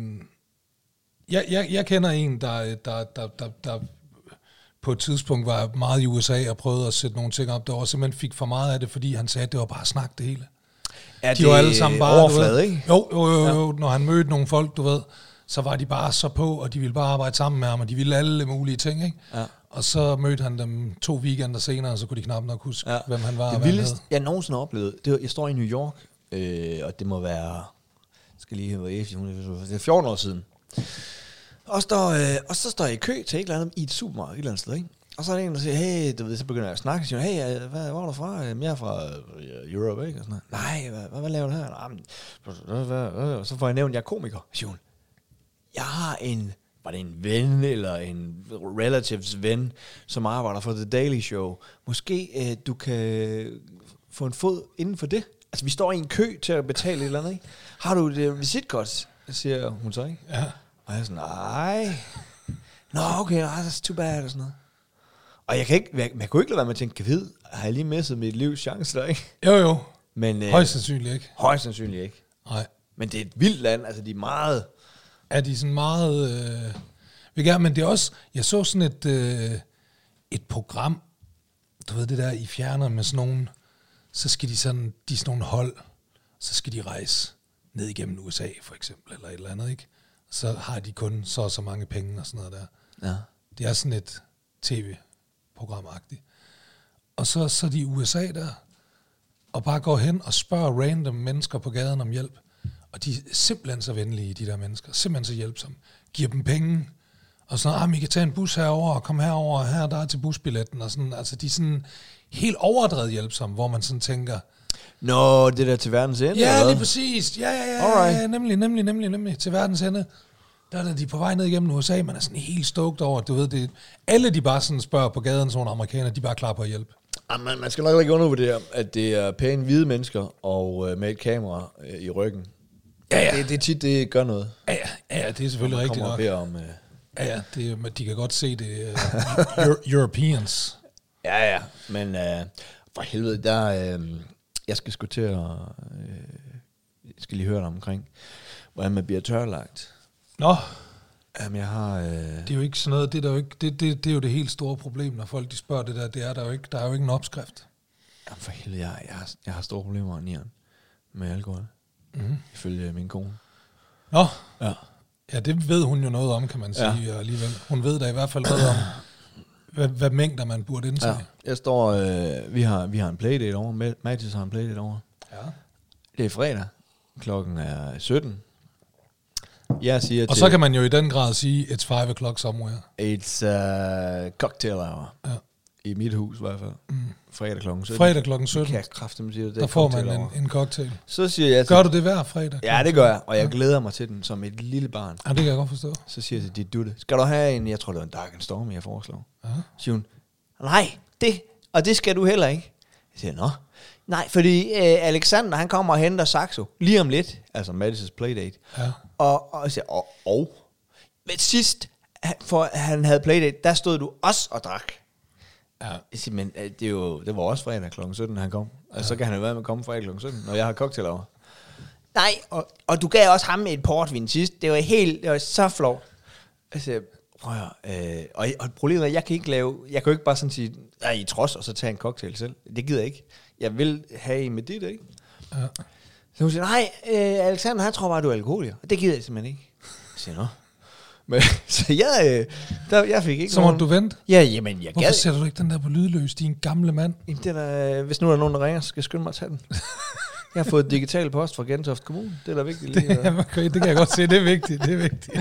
jeg kender en, der på et tidspunkt var meget i USA og prøvede at sætte nogle ting op, der også simpelthen fik for meget af det, fordi han sagde, at det var bare snak det hele. Er de var alle sammen bare overflade, ikke? Jo, når han mødte nogle folk, du ved, så var de bare så på, og de ville bare arbejde sammen med ham, og de ville alle mulige ting, ikke? Ja. Og så mødte han dem 2 weekender senere, og så kunne de knap nok huske, hvem han var. Det vildeste, jeg nogensinde har oplevet, jeg står i New York, og det må være, det er 14 år siden, og så står jeg i kø til et eller andet, i et supermarked et eller andet sted, ikke? Og så er der en, der siger, hey, du ved, så begynder jeg at snakke, og siger, hey, hvor er du fra? Jeg er fra Europe, ikke? Og sådan noget. Nej, hvad laver du her? Så får jeg nævnt, jeg er komiker, siger hun. Jeg har var det en ven, eller en relatives ven, som arbejder for The Daily Show. Måske du kan få en fod inden for det. Altså, vi står i en kø til at betale et eller andet, ikke? Har du et visitkort, siger hun så, ikke? Ja. Og jeg er sådan, nej. Nå, okay, that's too bad, og sådan noget. Og jeg kunne ikke lade være med at tænke, kan vide, har jeg lige misset mit livs chance der, ikke? Jo. Men, højst sandsynligt ikke. Højst sandsynligt ikke. Nej. Men det er et vildt land, altså de er meget... Er de sådan meget... men det er også... Jeg så sådan et program, du ved det der i fjerner med sådan nogle... Så skal de sådan nogle hold, så skal de rejse ned igennem USA for eksempel, eller et eller andet, ikke? Så har de kun så mange penge og sådan noget der. Ja. Det er sådan et tv-programagtigt. Og så er de i USA der, og bare går hen og spørger random mennesker på gaden om hjælp. Og de er simpelthen så venlige, de der mennesker. Simpelthen så hjælpsomme. Giver dem penge. Og sådan, I kan tage en bus herover og komme herover, her der er til busbilletten. Og sådan, altså de er sådan helt overdrevet hjælpsomme, hvor man sådan tænker... Nå, det der til verdens ende? Ja, lige præcis. Ja, nemlig. Til verdens ende. Der er de på vej ned igennem USA, man er sådan helt stoked over, du ved det. Alle de bare sådan spørger på gaden, sådan nogle amerikanere, de er bare klar på at hjælpe. Man skal nok ikke undervurdere, at det er pæne hvide mennesker, og med et kamera i ryggen. Ja. Det er tit, det gør noget. Ja, det er selvfølgelig rigtigt nok. Om, Ja, de kan godt se det. Europeans. Ja, men for helvede, der... jeg skal sgu til at... jeg skal lige høre dig omkring, hvordan man bliver tørlagt. Nå. Jamen, jeg har... Det er jo ikke sådan noget, det er, ikke, det er jo det helt store problem, når folk de spørger det der, det er der jo ikke en opskrift. Jamen for helvede, jeg har store problemer, Nian. med alkohol. Ifølge min kone. Nå. Ja. Ja, det ved hun jo noget om, kan man sige alligevel. Hun ved da i hvert fald noget om, hvad mængder man burde indtage. Ja. Jeg står, vi har en playdate over. Mathis har en playdate over. Ja. Det er fredag. Klokken er 17. Jeg siger og så kan man jo i den grad sige, it's 5 o'clock somewhere. It's cocktail hour. Ja. I mit hus i hvert fald. Fredag klokken 17. Fredag klokken 17. Kan jeg kræfte sige det. Der får man en cocktail. Så siger jeg gør du det hver fredag? Ja, det gør jeg. Og jeg glæder mig til den som et lille barn. Ja, det kan jeg godt forstå. Så siger jeg til det. Skal du have en, jeg tror det var en Dark and Stormy, jeg foreslår. Ja. Så siger hun, nej, det skal du heller ikke. Jeg siger, nå. Nej, fordi Alexander, han kommer og henter Saxo lige om lidt. Altså Mattis' playdate. Ja. Og jeg siger, men sidst, for han havde playdate, der stod du også og drak. Ja. Jeg siger, men det var også fredag kl. 17, han kom. Og så kan han jo være med at komme fredag kl. 17, når jeg har cocktail over. Nej, og du gav også ham et portvin sidst. Det var så flot. Altså, og problemet er, at jeg kan jo ikke bare sådan sige, i trods, og så tage en cocktail selv. Det gider jeg ikke. Jeg vil have en med dit, ikke? Ja. Så hun siger, nej, Alexander, han tror bare, du er alkoholiker. Og det gider jeg simpelthen ikke. Jeg siger, nå. Men, så jeg fik ikke. Så må du vente? Ja, jamen, jeg hvorfor sætter du ikke den der på lydløs, din gamle mand? Det der, hvis nu er der nogen, der ringer, så skal jeg skynde mig at tage den. Jeg har fået digital post fra Gentofte Kommune. Det er da vigtigt lige. Det kan jeg godt se, det er vigtigt. Det er vigtigt.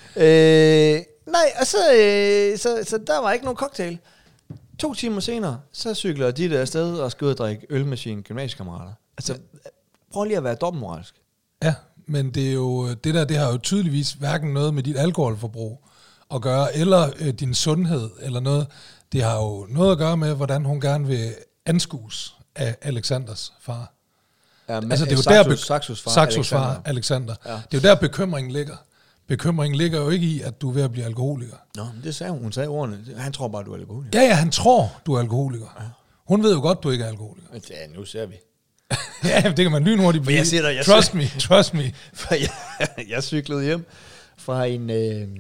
Nej, og så der var ikke nogen cocktail. 2 timer senere, så cykler de der afsted og skal ud og drikke øl med sine gymnasiekammerater. Altså, prøv lige at være dobbeltmoralsk. Ja, men det er jo, det har jo tydeligvis hverken noget med dit alkoholforbrug at gøre, eller din sundhed, eller noget. Det har jo noget at gøre med, hvordan hun gerne vil anskues af Alexanders far. Ja, altså, det er jo Saxos far, Alexander. Ja. Det er jo der bekymringen ligger. Bekymringen ligger jo ikke i, at du er ved at blive alkoholiker. Nå, det sagde hun. Hun sagde ordene. Han tror bare, du er alkoholiker. Ja, han tror, du er alkoholiker. Ja. Hun ved jo godt, du ikke er alkoholiker. Ja, nu ser vi. Ja, det kan man lynhurtigt blive. Trust me. For jeg cyklede hjem fra en...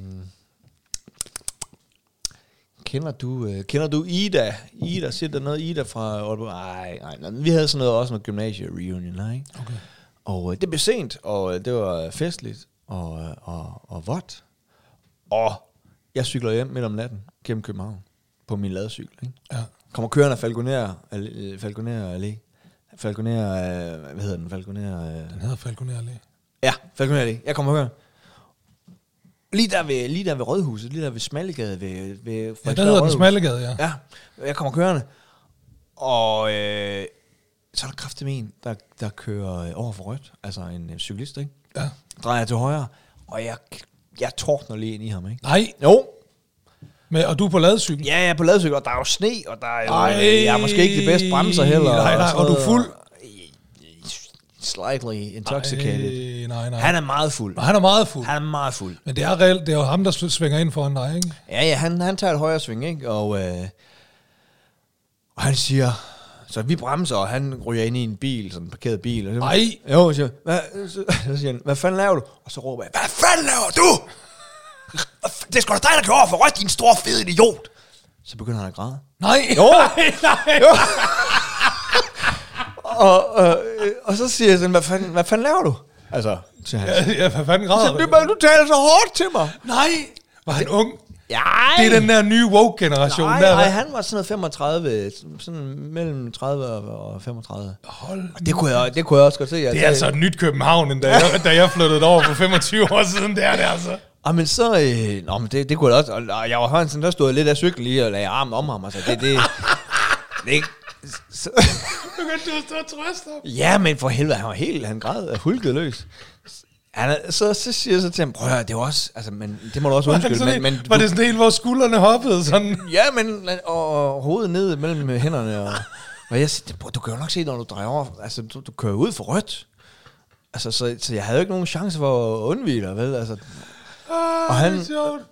Kender du Ida? Ida, siger der noget Ida fra Aalborg? Nej. Vi havde sådan noget, også noget gymnasie-reunion, ikke? Okay. Og det blev sent, og det var festligt, og vådt. Og jeg cykler hjem midt om natten gennem København på min ladecykel, ikke? Ja. Kommer kørende af Falconer Allé. Hvad hedder den? Den hedder Falconer Allé. Ja, Falconer Allé. Jeg kommer kørende. Lige der ved Rådhuset, lige der ved Smallegade. Ved ja, der hedder den Smallegade, ja. Ja, jeg kommer kørende. Og så er der kraftedeme en, der kører over for rødt. Altså en cyklist, ikke? Ja. Drejer til højre. Og jeg tordner lige ind i ham, ikke? Nej. Jo. Og du er på ladecykel? Ja, jeg er på ladecykel, og der er jo sne, og der er jo... Jeg er måske ikke de bedste bremser heller. Nej, og du er fuld? Slightly intoxicated. Nej. Han er meget fuld. Han er meget fuld. Men det er reelt, det er jo ham, der svinger ind foran dig, ikke? Ja, han tager et højre sving, ikke? Og han siger... Så vi bremser, og han ryger ind i en bil, sådan en parkeret bil. Nej! Jo, så siger han, hvad fanden laver du? Og så råber jeg, hvad fanden laver du? Det er sgu da dig, der kører over for rødt, din store fede idiot. Så begynder han at græde. Nej! Jo! Nej! Jo. Og så siger jeg sådan, hvad fanden laver du? Altså, siger han. Ja, hvad fanden græder du? Du taler så hårdt til mig. Nej! Var han ung? Ja. Det er den der nye woke-generation. Nej, han var sådan noget 35, sådan mellem 30 og 35. Det kunne jeg også godt se. Det er altså et nyt København, end da jeg flyttede over for 25 år siden. Det er det altså. Men så... men det kunne jeg også... Og jeg var sådan, der stod lidt af cykel lige og lagde armen om ham. Altså, det så, du kan stå og trøste ham. Ja, men for helvede, han græd hulket løs. Så siger jeg så til ham, prøv at høre, det var også, altså, men det må du også undskylde. Men var det sådan helt, hvor skuldrene hoppede sådan? Ja, men og hovedet ned mellem hænderne. Og jeg siger, du kan jo nok se, når du drejer over, altså du kører ud for rødt. Altså, så jeg havde jo ikke nogen chance for at undvige dig, vel? Altså, og han,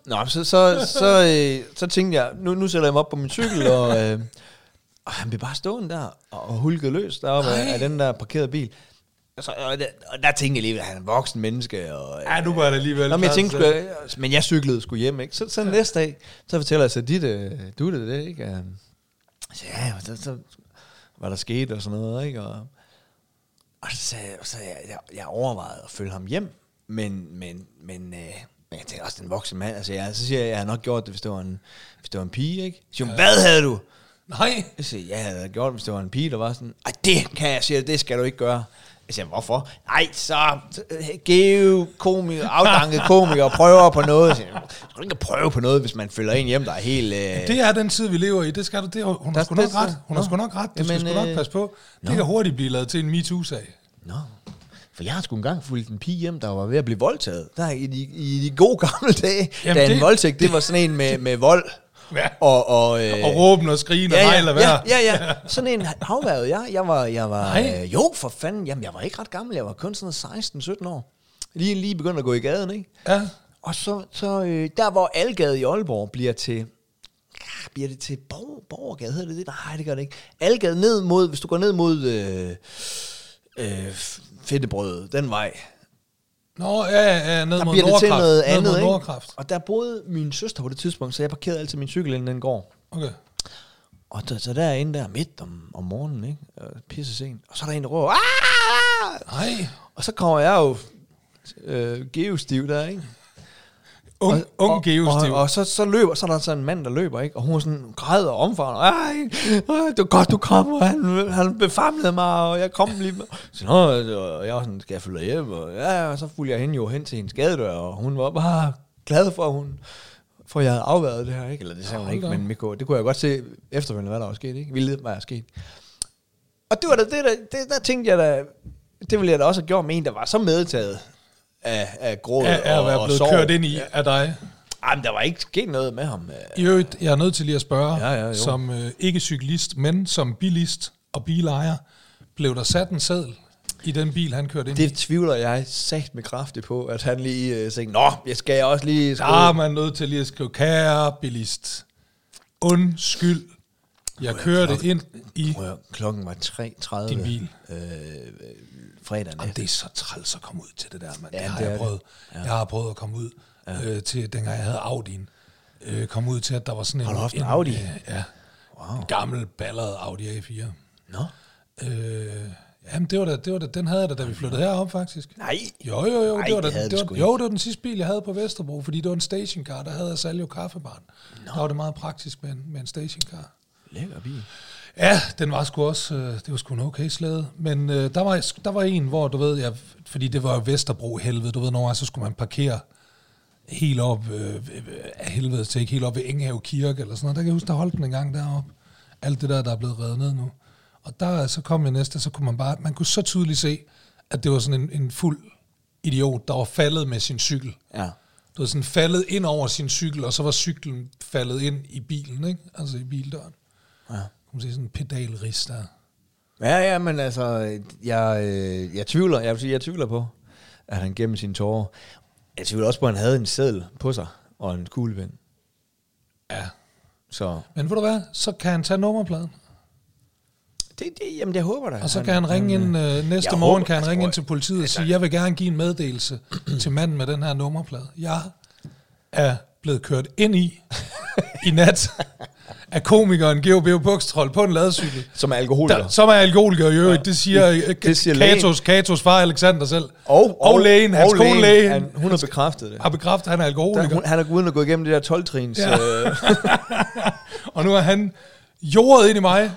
så tænkte jeg, nu sætter jeg mig op på min cykel, og han blev bare stående der og hulket løs deroppe af den der parkerede bil. Og der tænkte jeg lige, at han er en voksen menneske. Og, ja, nu var det alligevel. Men jeg cyklede sgu hjem, ikke? Så næste dag, så fortæller jeg så du det, ikke? Så var der sket og sådan noget, ikke? Og Og så sagde jeg overvejede at følge ham hjem, men jeg tænkte også, den voksne mand, altså så siger jeg havde nok gjort det, hvis det var en pige, ikke? Så siger, hvad havde du? Nej. Jeg siger, jeg havde gjort det, hvis det var en pige, der var sådan, ej, det kan jeg sige, det skal du ikke gøre. Jeg siger, hvorfor? Nej, så afdanket komiker prøver på noget. Jeg siger, du skal ikke prøve på noget, hvis man følger en hjem, der er helt... Det er den tid, vi lever i. Det skal du. Hun har sgu nok ret. Hun har sgu nok ret. Du skal sgu nok passe på. Det kan hurtigt blive lavet til en MeToo-sag. Nå. For jeg har sgu engang fulgt en pige hjem, der var ved at blive voldtaget. Der i de gode gamle dage, jamen da en voldtægt, det var sådan en med vold. Ja. Og råben og skrigen og hejl og vejr. Ja. Sådan en havværede jeg var jo, for fanden. Jamen, jeg var ikke ret gammel. Jeg var kun sådan 16-17 år. Lige begyndt at gå i gaden, ikke? Ja. Og så der, hvor Algade i Aalborg bliver det til Borgergade, hedder det? Nej, det gør det ikke. Algade ned mod, hvis du går ned mod Fedtebrødet, den vej. Nå, ja, ned mod Nordkraft. Til noget andet, mod Nordkraft. Og der boede min søster på det tidspunkt, så jeg parkerede altid min cykel, inden den går. Okay. Og så derinde der midt om morgenen, ikke? Pisse sent. Og så er der en, der råber, nej. Og så kommer jeg jo geostiv der, ikke? Ung geostiv. Og så løber, så er der sådan en mand, der løber, ikke? Og hun er sådan græder og omfavner. Det var godt, du kom, og han befamlede mig, og jeg kom lige med. Så og jeg var sådan, skal jeg følge hjem? Og så fulgte jeg hende jo hen til hendes gadedør, og hun var bare glad for jeg havde afværet det her, ikke? Eller det sagde hun ikke, men det kunne jeg godt se efterfølgende, hvad der var sket, ikke? Ville hvad der var sket. Og det var der tænkte jeg da, det ville jeg da også have gjort med en, der var så medtaget af gråd og at være blevet sorg. kørt ind i af dig. Ej, men der var ikke sket noget med ham. I øvrigt, jeg er nødt til lige at spørge, som ikke cyklist, men som bilist og bilejer, blev der sat en seddel i den bil, han kørte ind i? Det tvivler jeg sagt med kraftigt på, at han lige sagde, nå, jeg skal også lige skrive. Der er man nødt til lige at skrive, kære bilist, undskyld, jeg kørte ind i... Klokken var 3:30. Din bil. Fredag nat. Jamen, det er så træls at komme ud til det der, man. Ja, det har jeg prøvet. Ja. Jeg har prøvet at komme ud til, dengang jeg havde Audi'en. Kom ud til, at der var sådan en... Har du haft en Audi? Ja. Wow. En gammel balleret Audi A4. Nå. Jamen, det var da, den havde jeg da vi flyttede herop, faktisk. Nej. Jo. Nej, det var den sidste bil, jeg havde på Vesterbro, fordi det var en stationcar, der havde jeg Saljo kaffebarn. Der var det meget praktisk med en stationcar. Lækker bil. Ja, den var sgu også, det var sgu en okay slæde. Men der var en, hvor du ved, fordi det var Vesterbro helvede, du ved, nogle gange så skulle man parkere helt op af helvede til, ikke helt op ved Enghave Kirke eller sådan noget. Der kan jeg huske, der holdt den en gang deroppe. Alt det der er blevet revet ned nu. Og der så kom jeg næste, så kunne man kunne så tydeligt se, at det var sådan en fuld idiot, der var faldet med sin cykel. Ja. Du var sådan faldet ind over sin cykel, og så var cyklen faldet ind i bilen, ikke? Altså i bildøren. Ja. Kunne se sådan en pedalris der. Ja, men altså, jeg tvivler, jeg tvivler på, at han gennem sine tårer. Jeg tvivler også på, at han havde en seddel på sig, og en kuglepen. Ja. Så. Men ved du hvad, så kan han tage nummerpladen. Jamen, jeg håber da. Og så kan han ringe ind næste morgen, kan han ringe ind til politiet og sige, jeg vil gerne give en meddelelse til manden med den her nummerplade. Jeg er blevet kørt ind i nat af komikeren Georg Bukstrol på en ladecykel. Som er alkoholiker. Som er alkoholiker i øvrigt. Det siger Katos far Alexander selv. Og lægen, hans konelæge. Hun har bekræftet det. Har bekræftet, at han er alkoholiker. Han er gået ind og gået igennem det der 12-trins. Ja. Og nu er han jordet ind i mig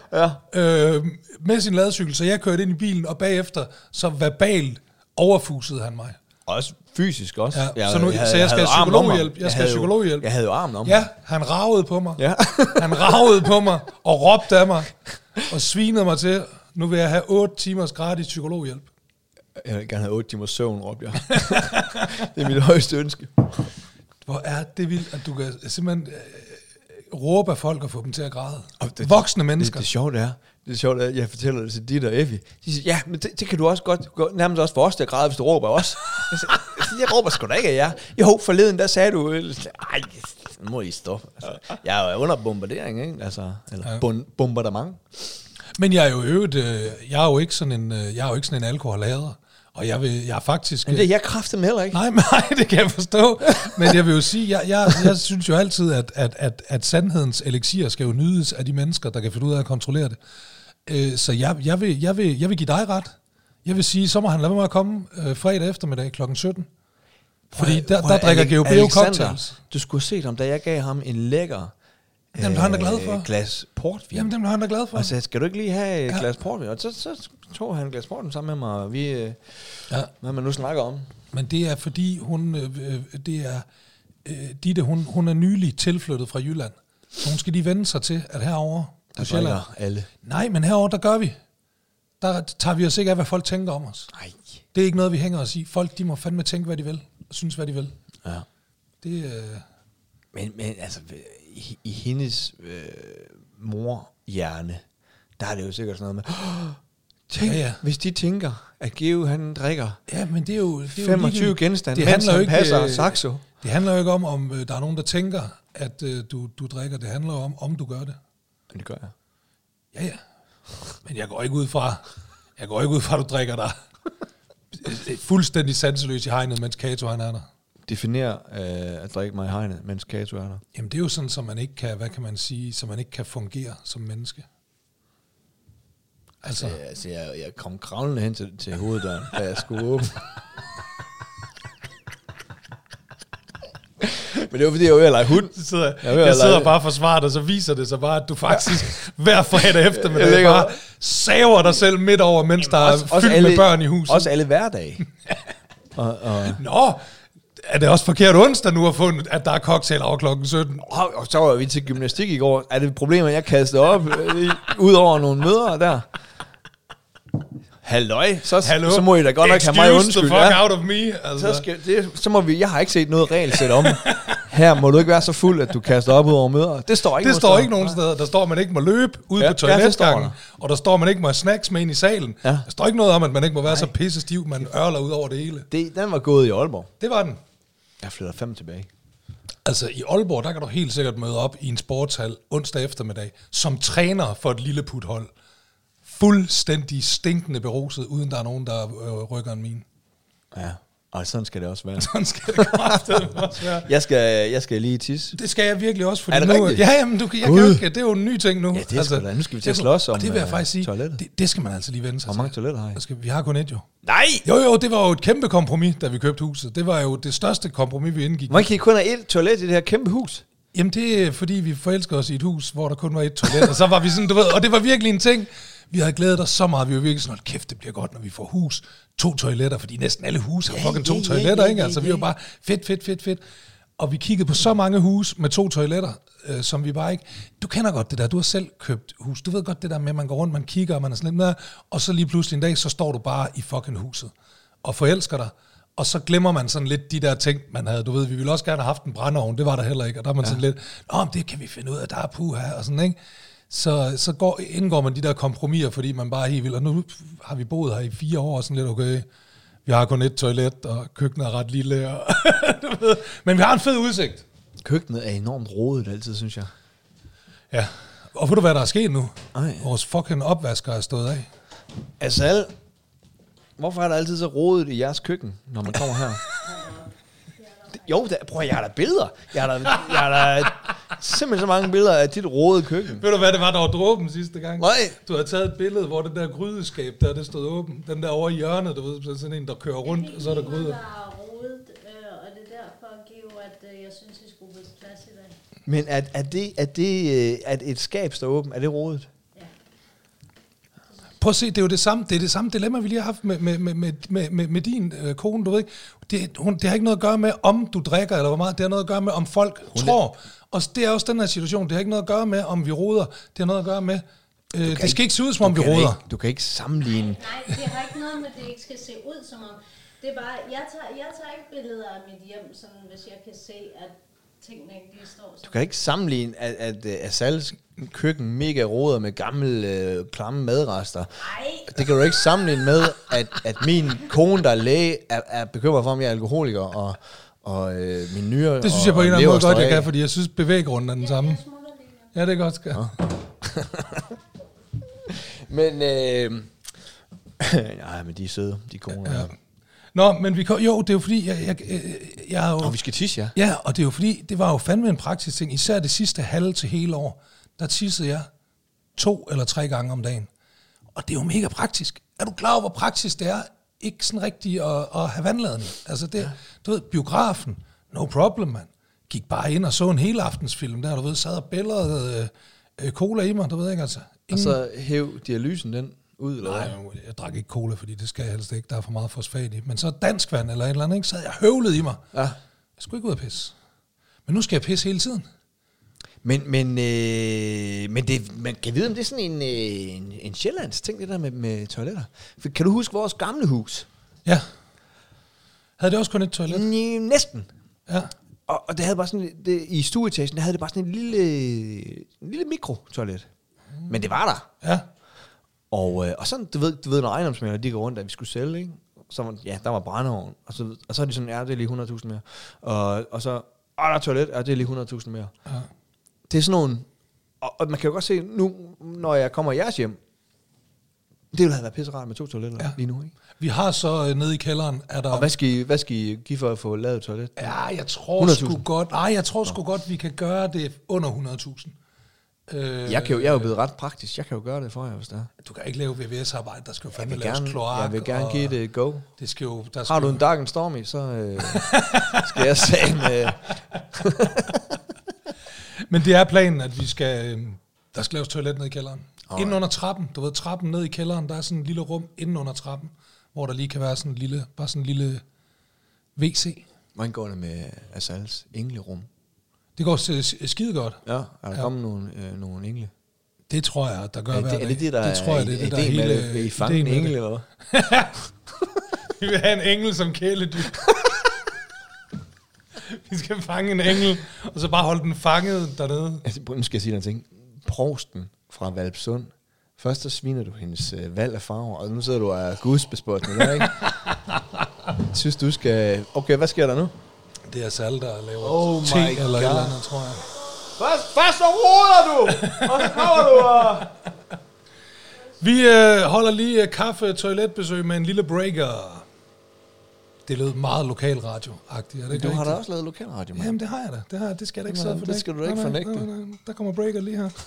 med sin ladecykel, så jeg kørte ind i bilen, og bagefter så verbalt overfusede han mig. Også fysisk også. Ja, så jeg skal have psykologhjælp. Jeg skal have psykologhjælp. Jeg havde jo armen om ham. Ja, han ragede på mig. Ja. Han ragede på mig og råbte af mig og svinede mig til, nu vil jeg have 8 timers gratis psykologhjælp. Jeg vil gerne have 8 timers søvn, råbte jeg. Det er mit højeste ønske. Hvor er det vildt, at du kan simpelthen råbe af folk og få dem til at græde. Voksne mennesker. Det sjovt er, at jeg fortæller det til dit og Effie. De siger, ja, men det kan du også godt, nærmest også for os, der græder, hvis du råber også. Jeg råber sgu da ikke af jer. Jo, forleden, der sagde du, ej, nu må I stoppe. Altså, jeg er jo under bombardering, ikke? Altså, eller bombardement. Men jeg er jo ikke sådan en alkoholhader. Og jeg er faktisk... Men det er jeg kraftedeme heller ikke. Nej, det kan jeg forstå. Men jeg vil jo sige, jeg synes jo altid, at sandhedens elixir skal jo nydes af de mennesker, der kan finde ud af at kontrollere det. Så jeg vil give dig ret. Jeg vil sige, så må han lade mig at komme fredag eftermiddag kl. 17. Fordi der drikker GOB jo cocktails. Du skulle have set ham, da jeg gav ham en lækker den blev han da glad for. Glas portvin. Jamen, den blev han da glad for. Og så skal du ikke lige have et glas portvin? Og så tog han et glas portvin sammen med mig, og vi, hvad man nu snakker om. Men det er fordi, Ditte, hun er nylig tilflyttet fra Jylland. Så hun skal lige vende sig til, at herovre på Sjælland... alle. Nej, men herovre, der gør vi. Der tager vi os ikke af, hvad folk tænker om os. Nej. Det er ikke noget, vi hænger os i. Folk, de må fandme tænke, hvad de vil. Og synes, hvad de vil. Ja. Det Men altså, i hendes morhjerne, der er det jo sikkert sådan noget med... Tænk, hvis de tænker, at Geo han drikker men det er jo 25 genstande, mens han passer Saxo. Det handler jo ikke om der er nogen, der tænker, at du drikker. Det handler jo om du gør det. Men det gør jeg. Ja. Men jeg går ikke ud fra, at du drikker dig fuldstændig sanseløs i hegnet, mens Kato han er der. Definer at drikke mig i hegnet, mens Kato er der. Jamen det er jo sådan, så man ikke kan, hvad kan man sige, så man ikke kan fungere som menneske. Altså jeg kom kravlende hen til hoveddøren, da jeg skulle åbne. Men det var fordi, jeg var ved at lege hund. Jeg sidder bare og forsvarer dig, og så viser det sig bare, at du faktisk hver fredag eftermiddag bare saver dig selv midt over, mens der er fyldt med børn i huset. Også alle hverdage. Nå, er det også forkert onsdag nu at få, at der er cocktail over klokken 17? Og så var vi til gymnastik i går. Er det problemer, jeg kastede op ud over nogle møder der? Halløj, så må I da godt nok have mig undskyld. Excuse the fuck out of me. Altså. Så må vi, jeg har ikke set noget regelsæt om. Her må du ikke være så fuld, at du kaster op ud over møder. Det står ikke nogen steder. Der står, at man ikke må løbe ud på toiletgangen. Og der står, at man ikke må have snacks med ind i salen. Ja. Der står ikke noget om, at man ikke må være så pissestiv, man ørler ud over det hele. Den var gået i Aalborg. Det var den. Jeg flytter 5 tilbage. Altså i Aalborg, der kan du helt sikkert møde op i en sportshal onsdag eftermiddag, som træner for et lille puthold. Fuldstændig stinkende beruset, uden der er nogen, der rykker en mine. Ja, og sådan skal det også være. Sådan skal det også være. Jeg skal lige tisse. Det skal jeg virkelig også, fordi er det nu... rigtigt? Ja, jamen, det er jo en ny ting nu. Ja, det er sgu da. Nu skal vi til at slås om det vil jeg faktisk sige, toilettet. Det skal man altså lige vende sig til. Hvor mange toiletter har I? Vi har kun et jo. Nej! Jo, det var jo et kæmpe kompromis, da vi købte huset. Det var jo det største kompromis, vi indgik. Hvordan kan I kun have et toilet i det her kæmpe hus? Jamen, det er fordi, vi forelsker os i et hus, hvor der kun var et toilet. Og så var vi sådan, du ved, og det var virkelig en ting. Vi havde glædet os så meget, vi var virkelig sådan, kæft, det bliver godt, når vi får hus. 2 toiletter, fordi næsten alle huse har fucking 2 toiletter, ikke? Altså, vi var bare fedt. Og vi kiggede på så mange hus med 2 toiletter, som vi bare ikke... Du kender godt det der, du har selv købt hus. Du ved godt det der med, at man går rundt, man kigger, og man er sådan lidt med, og så lige pludselig en dag, så står du bare i fucking huset og forelsker dig. Og så glemmer man sådan lidt de der ting, man havde. Du ved, vi ville også gerne have haft en brændeovn, det var der heller ikke. Og der er man sådan lidt, det kan vi finde ud af, der er puha, og sådan, ikke? Så indgår man de der kompromiser, fordi man bare er helt vild. Og nu har vi boet her i 4 år, og sådan lidt, okay, vi har kun et toilet, og køkkenet er ret lille. Og du ved, men vi har en fed udsigt. Køkkenet er enormt rodet altid, synes jeg. Ja, og ved du, hvad der er sket nu? Ej. Vores fucking opvasker er stået af. Altså, hvorfor er der altid så rodet i jeres køkken, når man kommer her? Jo, jeg har da billeder. Jeg har da simpelthen så mange billeder af dit rodede køkken. Ved du, hvad det var, der var dråben sidste gang? Nej. Du har taget et billede, hvor det der grydeskab, der det stod åben. Den der over i hjørnet, du ved, sådan en, der kører rundt, og så er der gryder. Der er rodet, og det er derfor, Geo, at jeg synes, I skulle på plads i dag. Men at et skab står åben, er det rodet? Prøv at se, det er jo det samme dilemma, vi lige har haft med din kone, du ved ikke. Det har ikke noget at gøre med, om du drikker, eller hvor meget. Det har noget at gøre med, om folk tror. Og det er også den her situation. Det har ikke noget at gøre med, om vi roder. Det har noget at gøre med, det skal ikke se ud, som om vi roder. Du kan ikke sammenligne. Nej, det har ikke noget med, at det ikke skal se ud, som om. Det er bare, jeg tager ikke billeder af mit hjem, sådan, hvis jeg kan se, at tingene ikke lige står sådan. Du kan ikke sammenligne, at Asals køkken mega roder med gamle, klamme madrester. Nej. Det kan du ikke sammenligne med, at min kone, der er læge, er bekymret for, om jeg er alkoholiker, og min nyre. Det synes jeg på en eller anden måde godt, jeg kan, fordi jeg synes, bevæggrunden er den samme. Ja, det er godt, skal. Men, men de er søde, de koner. Ja. Nå, men det er jo fordi, jeg har jo... Og vi skal tisse, ja. Ja, og det er jo fordi, det var jo fandme en praktisk ting. Især det sidste halve til hele år, der tissede jeg 2 eller 3 gange om dagen. Og det er jo mega praktisk. er du klar over, hvor praktisk det er? Ikke sådan rigtigt at have vandladning. Altså det, du ved, biografen, no problem, man. Gik bare ind og så en hele aftensfilm der, du ved, sad og bælrede cola i mig, du ved ikke, altså. Og så hæv dialysen den ud, eller Nej, jeg drak ikke cola, fordi det skal jeg helst ikke, der er for meget fosfat i. Men så dansk vand eller et eller andet, ikke? Så jeg høvlede i mig. Ja. Jeg skulle ikke ud og pisse. Men nu skal jeg pisse hele tiden. Men det, man kan vide, om det er sådan en sjællands ting, det der med toiletter. For kan du huske vores gamle hus? Ja. Havde det også kun et toilet? Næsten. Ja. Og det havde bare sådan, i stueetagen, der havde det bare sådan en lille mikrotoilet. Men det var der. Ja. Og sådan, du ved, når ejendomsmæglere, de går rundt, at vi skulle sælge, ikke? Så var, der var brændeovn. Og så er de sådan, det er lige 100.000 mere. Og så, der er toilet, det er lige 100.000 mere. Ja. Det er sådan nogle, og man kan jo godt se nu, når jeg kommer i jeres hjem, det ville have været pisserart med 2 toiletter lige nu, ikke? Vi har så nede i kælderen, er der... Og hvad skal I give for at få lavet et toilet? Ja, jeg tror sgu godt, vi kan gøre det under 100.000. Jeg er jo blevet ret praktisk. Jeg kan jo gøre det for jer, hvis det er. Du kan ikke lave VVS-arbejde, der skal jo fandme laves kloak. Jeg vil gerne give det et go. Det skal jo, har du en Dark and Stormy, så skal jeg sige med... Men det er planen, at vi skal... Der skal laves toilet ned i kælderen. Inden under trappen. Du ved, trappen ned i kælderen, der er sådan en lille rum inden under trappen, hvor der lige kan være sådan en lille WC. Hvordan går det med Asals englerum? Det går skide godt. Ja, er der kommet nogle engle? Det tror jeg, der gør hver dag. Er det der det tror jeg, det er det, der hele... Vil I fange en engle, eller hvad? Vi vil have en engel som kæledyr. Vi skal fange en engel, og så bare holde den fanget dernede. Altså, nu skal jeg sige noget ting. Provsten fra Valpsund. Først så sviner du hendes valg af farver, og nu sidder du og er gudsbespotende der, ikke? Synes du skal... Okay, hvad sker der nu? Det er Sal, der laver te eller et eller andet, tror jeg. Først så roder du, og så kommer du og... Vi holder lige kaffe-toiletbesøg med en lille breaker. Det lød meget lokalradio-agtigt, er det ikke? Du har da også lavet lokalradio, man. Jamen, det har jeg da. Det skal jeg da ikke sidde for. Det skal du da ikke fornægte. Nej. Der kommer breaker lige her.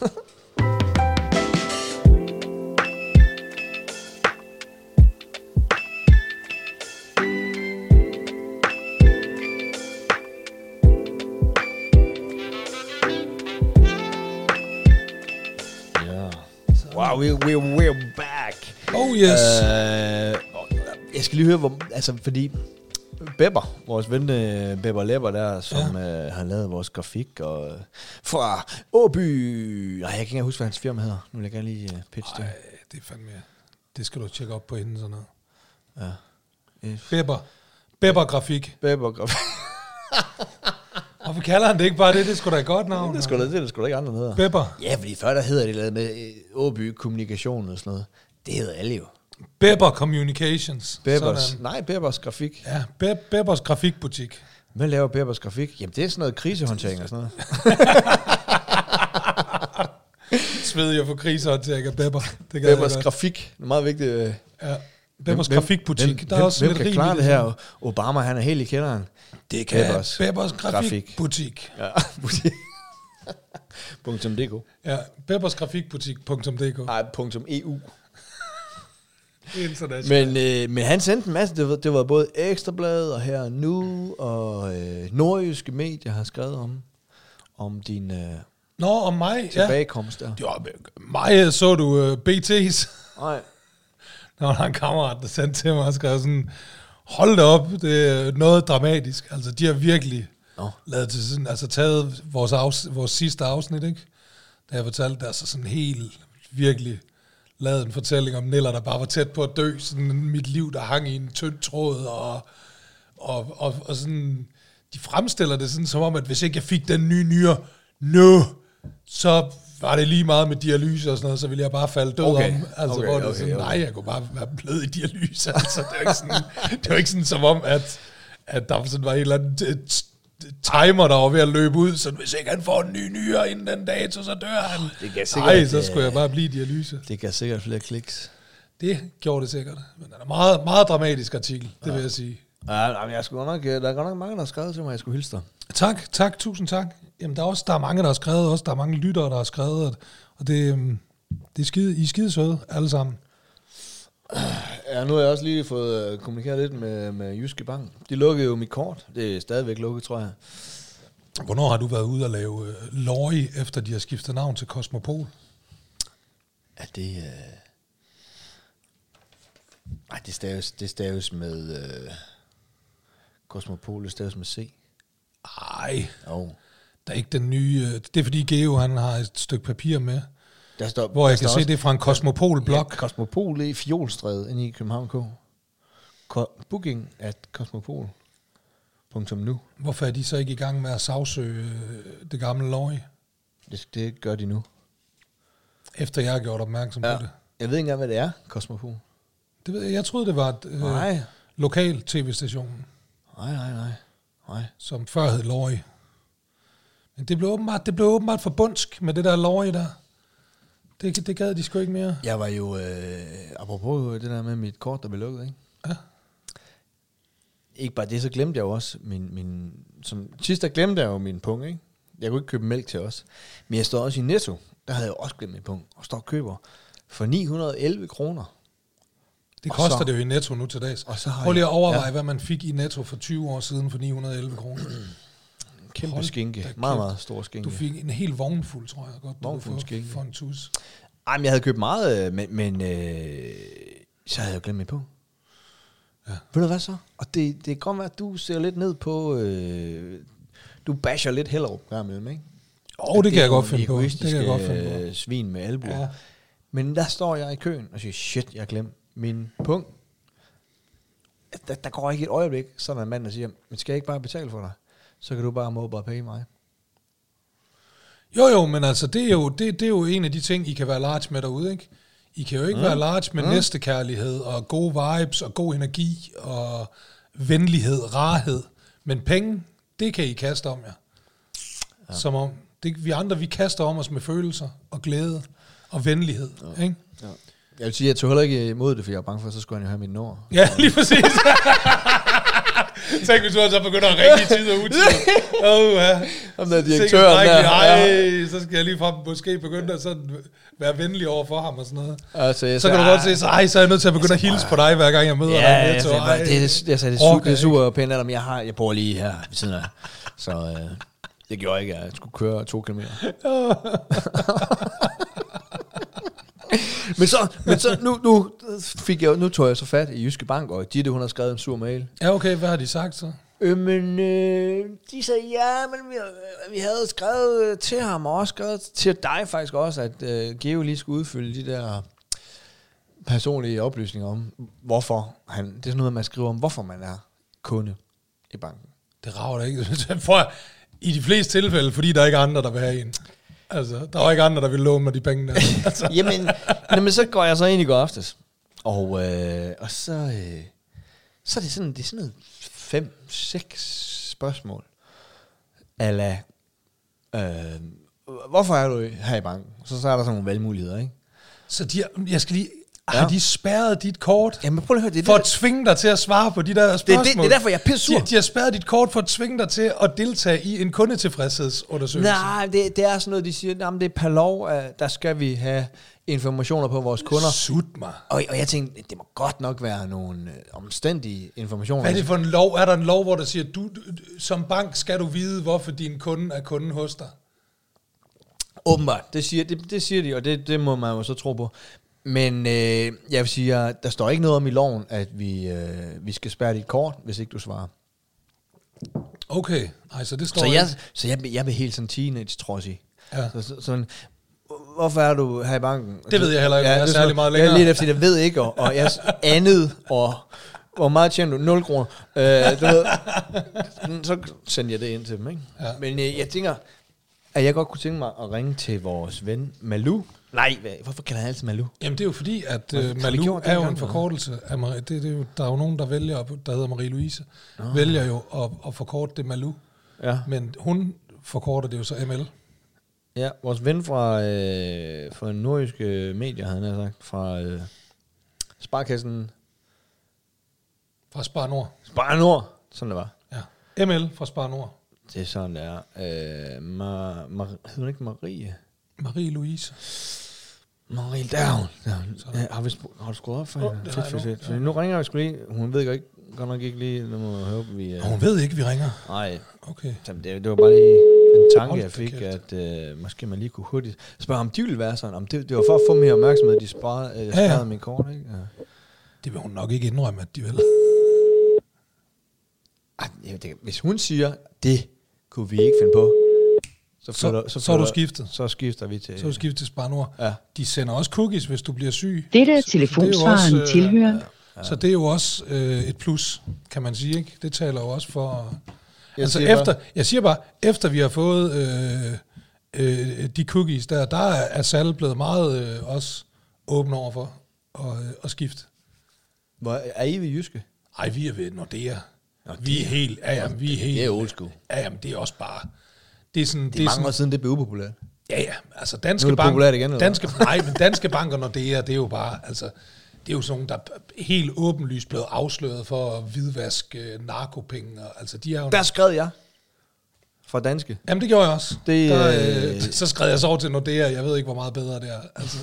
Wow, we're back. Oh yes. Jeg skal lige høre, fordi Bepper, vores ven Bepper Lepper der, som har lavet vores grafik, og fra Åby, jeg kan ikke engang huske, hvad hans firma hedder. Nu vil jeg gerne lige pitche det. Det er fandme, det skal du tjekke op på hende sådan noget. Ja. Bepper Grafik. Bepper Grafik. Hvorfor kalder han det ikke bare det? Det er sgu da et godt navn. Det er sgu da ikke andre hedder. Bepper. Ja, fordi før der hedder det lavet med Åby Kommunikation og sådan noget. Det hedder alle jo. Bepper Communications. Beppers Grafik. Ja, Beppers Grafikbutik. Hvad laver Beppers Grafik? Jamen, det er sådan noget krisehåndtering og sådan noget. Sved jeg for krisehåndtering af Bepper. Beppers Grafik. Det er meget vigtigt. Ja. Beppers Grafikbutik. Hvem kan klare det her? Obama, han er helt i kælderen. Det kan Beppers Grafikbutik. Ja, butik. .dk. Ja, Beppers Grafikbutik.dk. Nej, .eu. Men han sendte en masse, det var både Ekstrabladet og Her Nu, og nordjyske medier har skrevet om din om mig, tilbagekomst der. Jo, mig så du BT's. Nej. Der var en kammerat, der sendte til mig og skrev sådan, hold da op, det er noget dramatisk. Altså, de har virkelig lavet til sådan, altså taget vores sidste afsnit, ikke? Da jeg fortalte, der er så sådan helt virkelig lavet en fortælling om Niller, der bare var tæt på at dø, sådan mit liv, der hang i en tynd tråd, og sådan, de fremstiller det sådan som om, at hvis ikke jeg fik den nye nyre nu, så var det lige meget med dialyse og sådan noget, så ville jeg bare falde død om. Altså, hvor det sådan, nej, jeg kunne bare være blevet i dialyse. Altså, det var ikke sådan som om, at der sådan var en eller anden timer, der var ved at løbe ud, så hvis ikke han får en ny nyre inden den dato, så dør han. Nej, så skulle jeg bare blive i dialyse. Det gav sikkert flere kliks. Det gjorde det sikkert. Men det er en meget, meget dramatisk artikel, det vil jeg sige. Ja, men der er godt nok mange, der har skrevet til mig, jeg skulle hilse dig. Tak, tusind tak. Jamen, der er mange, der har skrevet, også der er mange lyttere, der har skrevet, og det I er skide søde, alle sammen. Ja, nu har jeg også lige fået kommunikeret lidt med Jyske Bank. De lukkede jo mit kort. Det er stadigvæk lukket, tror jeg. Hvornår har du været ude og lave løg, efter de har skiftet navn til Cosmopol? Ja, det... Ej, det staves med... Cosmopol, det staves med C. Ej, Jo. der er ikke den nye... Det er fordi Geo, han har et stykke papir med, Der står, hvor der jeg kan står se, også, det er fra en Cosmopol-blog. Ja, Cosmopol i Fjolstræde inde i København K. Booking at cosmopol.nu. Hvorfor er de så ikke i gang med at sagsøge det gamle løg, Det gør de nu. efter jeg har gjort opmærksom på det? Jeg ved ikke engang, hvad det er, Cosmopol. Det ved jeg. Jeg troede, det var et Nej. lokal tv-station, Nej. som før hed løg. Men det blev åbenbart for bundsk med det der løg der. Det gad de sgu ikke mere. Jeg var jo, apropos det der med mit kort, der blev lukket, ikke? Ja. Ikke bare det, så glemte jeg jo også som sidst der glemte jeg jo min punkt, ikke? Jeg kunne ikke købe mælk til os. Men jeg står også i Netto, der havde jeg jo også glemt min punkt, og står og køber for 911 kroner. Det Og koster så- det jo i Netto nu til dags. Og så har Prøv lige at jeg- overveje, hvad man fik i Netto for 20 år siden for 911 kroner. Kæmpe Hold skinke. da kæft. Meget stor skinke. Du fik en hel vognfuld, tror jeg godt, du Vognfuld kunne få skinke. for en tus. Ej, men jeg havde købt meget, men så havde jeg jo glemt min punkt. Ja. Ved du hvad så? Og det kan godt være, at du ser lidt ned på... du basher lidt Hellerup gang imellem, ikke? Det kan jeg godt nogle finde på. Det kan jeg godt finde på. Svin med albuer. Ja. Men der står jeg i køen og siger, shit, jeg glemte min punkt. Der går ikke et øjeblik, så er der en mand, der siger, men skal jeg ikke bare betale for dig? Så kan du bare mobile pay mig. Jo, men altså, det er jo en af de ting, I kan være large med derude, ikke? I kan jo ikke være large med næstekærlighed og gode vibes og god energi og venlighed, rarhed. Men penge, det kan I kaste om jer. Ja. Som om, vi andre, vi kaster om os med følelser og glæde og venlighed, ikke? Ja. Jeg vil sige, jeg tog heller ikke imod det, for jeg var bange for, at så skulle han jo have mit nummer. Ja, lige præcis. Tænk, hvis du så begynder at ringe i tid og utid. Ja. Om der er direktøren der. Ej, så skal jeg lige fra måske begynde at sådan være venlig over for ham og sådan noget. Altså, Så kan du godt se, så er jeg nødt til at begynde at hilse på dig, hver gang jeg møder dig. Jeg sagde, det er super pænt af dig, men jeg bor lige her ved siden af. Så det gjorde ikke, at jeg skulle køre 2 kilometer. Men så nu tog jeg så fat i Jyske Bank, og Ditte, hun har skrevet en sur mail. Ja, okay, hvad har de sagt så? De sagde, ja, men vi havde skrevet til ham, og også skrevet til dig faktisk også, at Geo lige skulle udfylde de der personlige oplysninger om, hvorfor han, det er sådan noget, man skriver om, hvorfor man er kunde i banken. Det rager da ikke. I de fleste tilfælde, fordi der er ikke andre, der vil have en. Altså, der er ikke andre, der vil låne mig de penge der. Altså. Jamen, så går jeg så ind i går aftes, og så er det sådan noget 5-6 spørgsmål. Ala, hvorfor er du her i banken? Så er der sådan nogle valgmuligheder, ikke? Så har de spærret dit kort? Jamen prøv at høre, det er for at tvinge dig til at svare på de der spørgsmål? Det er derfor, jeg er pissur. De har spærret dit kort for at tvinge dig til at deltage i en kundetilfredshedsundersøgelse. Nej, det er sådan noget, de siger, jamen det er per lov, der skal vi have informationer på vores kunder. Sut mig. Og jeg tænkte, det må godt nok være nogle omstændige informationer. Hvad er det for en lov? Er der en lov, hvor der siger, du som bank skal du vide, hvorfor din kunde er kunden hos dig? Åbenbart, det siger de, og det må man jo så tro på. Men jeg vil sige, der står ikke noget om i loven, at vi skal spærre dit kort, hvis ikke du svarer. Okay, nej, så det står Så jeg vil helt sådan teenage-trodsig. Ja. Sådan, hvorfor er du her i banken? Det ved jeg heller ikke, jeg er særlig meget længere. Jeg er lidt efter, jeg ved ikke, og jeg andet, og hvor meget tjener du? 0 kroner. Du ved, så sender jeg det ind til dem, ikke? Ja. Men jeg tænker, at jeg godt kunne tænke mig at ringe til vores ven Malou. Nej, hvorfor kan han altid Malou? Jamen det er jo fordi, at vi Malou gjort det er jo engang, en forkortelse af det er jo, der er jo nogen, der vælger, der hedder Marie-Louise, vælger jo at forkorte det Malou. Ja. Men hun forkorter det jo så ML. Ja, vores ven fra nordjyske medier, havde han sagt, fra Sparkassen. Fra Spar Nord. Spar Nord, sådan det var. Ja. ML fra Spar Nord. Det er sådan, det er. Hedder hun ikke Marie? Marie-Louise. Marie down. Ja, har du skruet op for hende? Så nu ringer vi sgu lige. Hun ved godt nok ikke lige. Nu må jeg håbe, vi... Hun ved ikke, vi ringer. Nej. Okay. Det var bare lige en tanke, jeg fik, at måske man lige kunne hurtigt spørge, om de ville være sådan. Om det var for at få mere opmærksomhed, de sparede min kort, ikke? Ja. Det vil hun nok ikke indrømme, at de vil. Hvis hun siger, det kunne vi ikke finde på, så er du skiftet. Så skifter vi til... Så er du skiftet til Spar Nord. Ja. De sender også cookies, hvis du bliver syg. Dette er telefonsvaren tilhører. Så det er jo også et plus, kan man sige, ikke? Det taler jo også for... Jeg siger bare, efter vi har fået de cookies der er Sal blevet meget også åben over for at skifte. Hvor er I ved Jyske? Ej, vi er ved Nordea. Vi er helt... vi er helt... Det er old school. Ja, men det er også bare... Det er mange år siden, det blev upopulært. Ja, altså Danske Bank... Igen, men Danske Bank og Nordea, det er jo bare... Altså, det er jo sådan, der er helt åbenlyst blevet afsløret for at hvidvaske narkopenge. Altså, de er jo... Der skrev jeg fra Danske. Jamen, det gjorde jeg også. Så skrev jeg så over til Nordea. Jeg ved ikke, hvor meget bedre det er. Altså,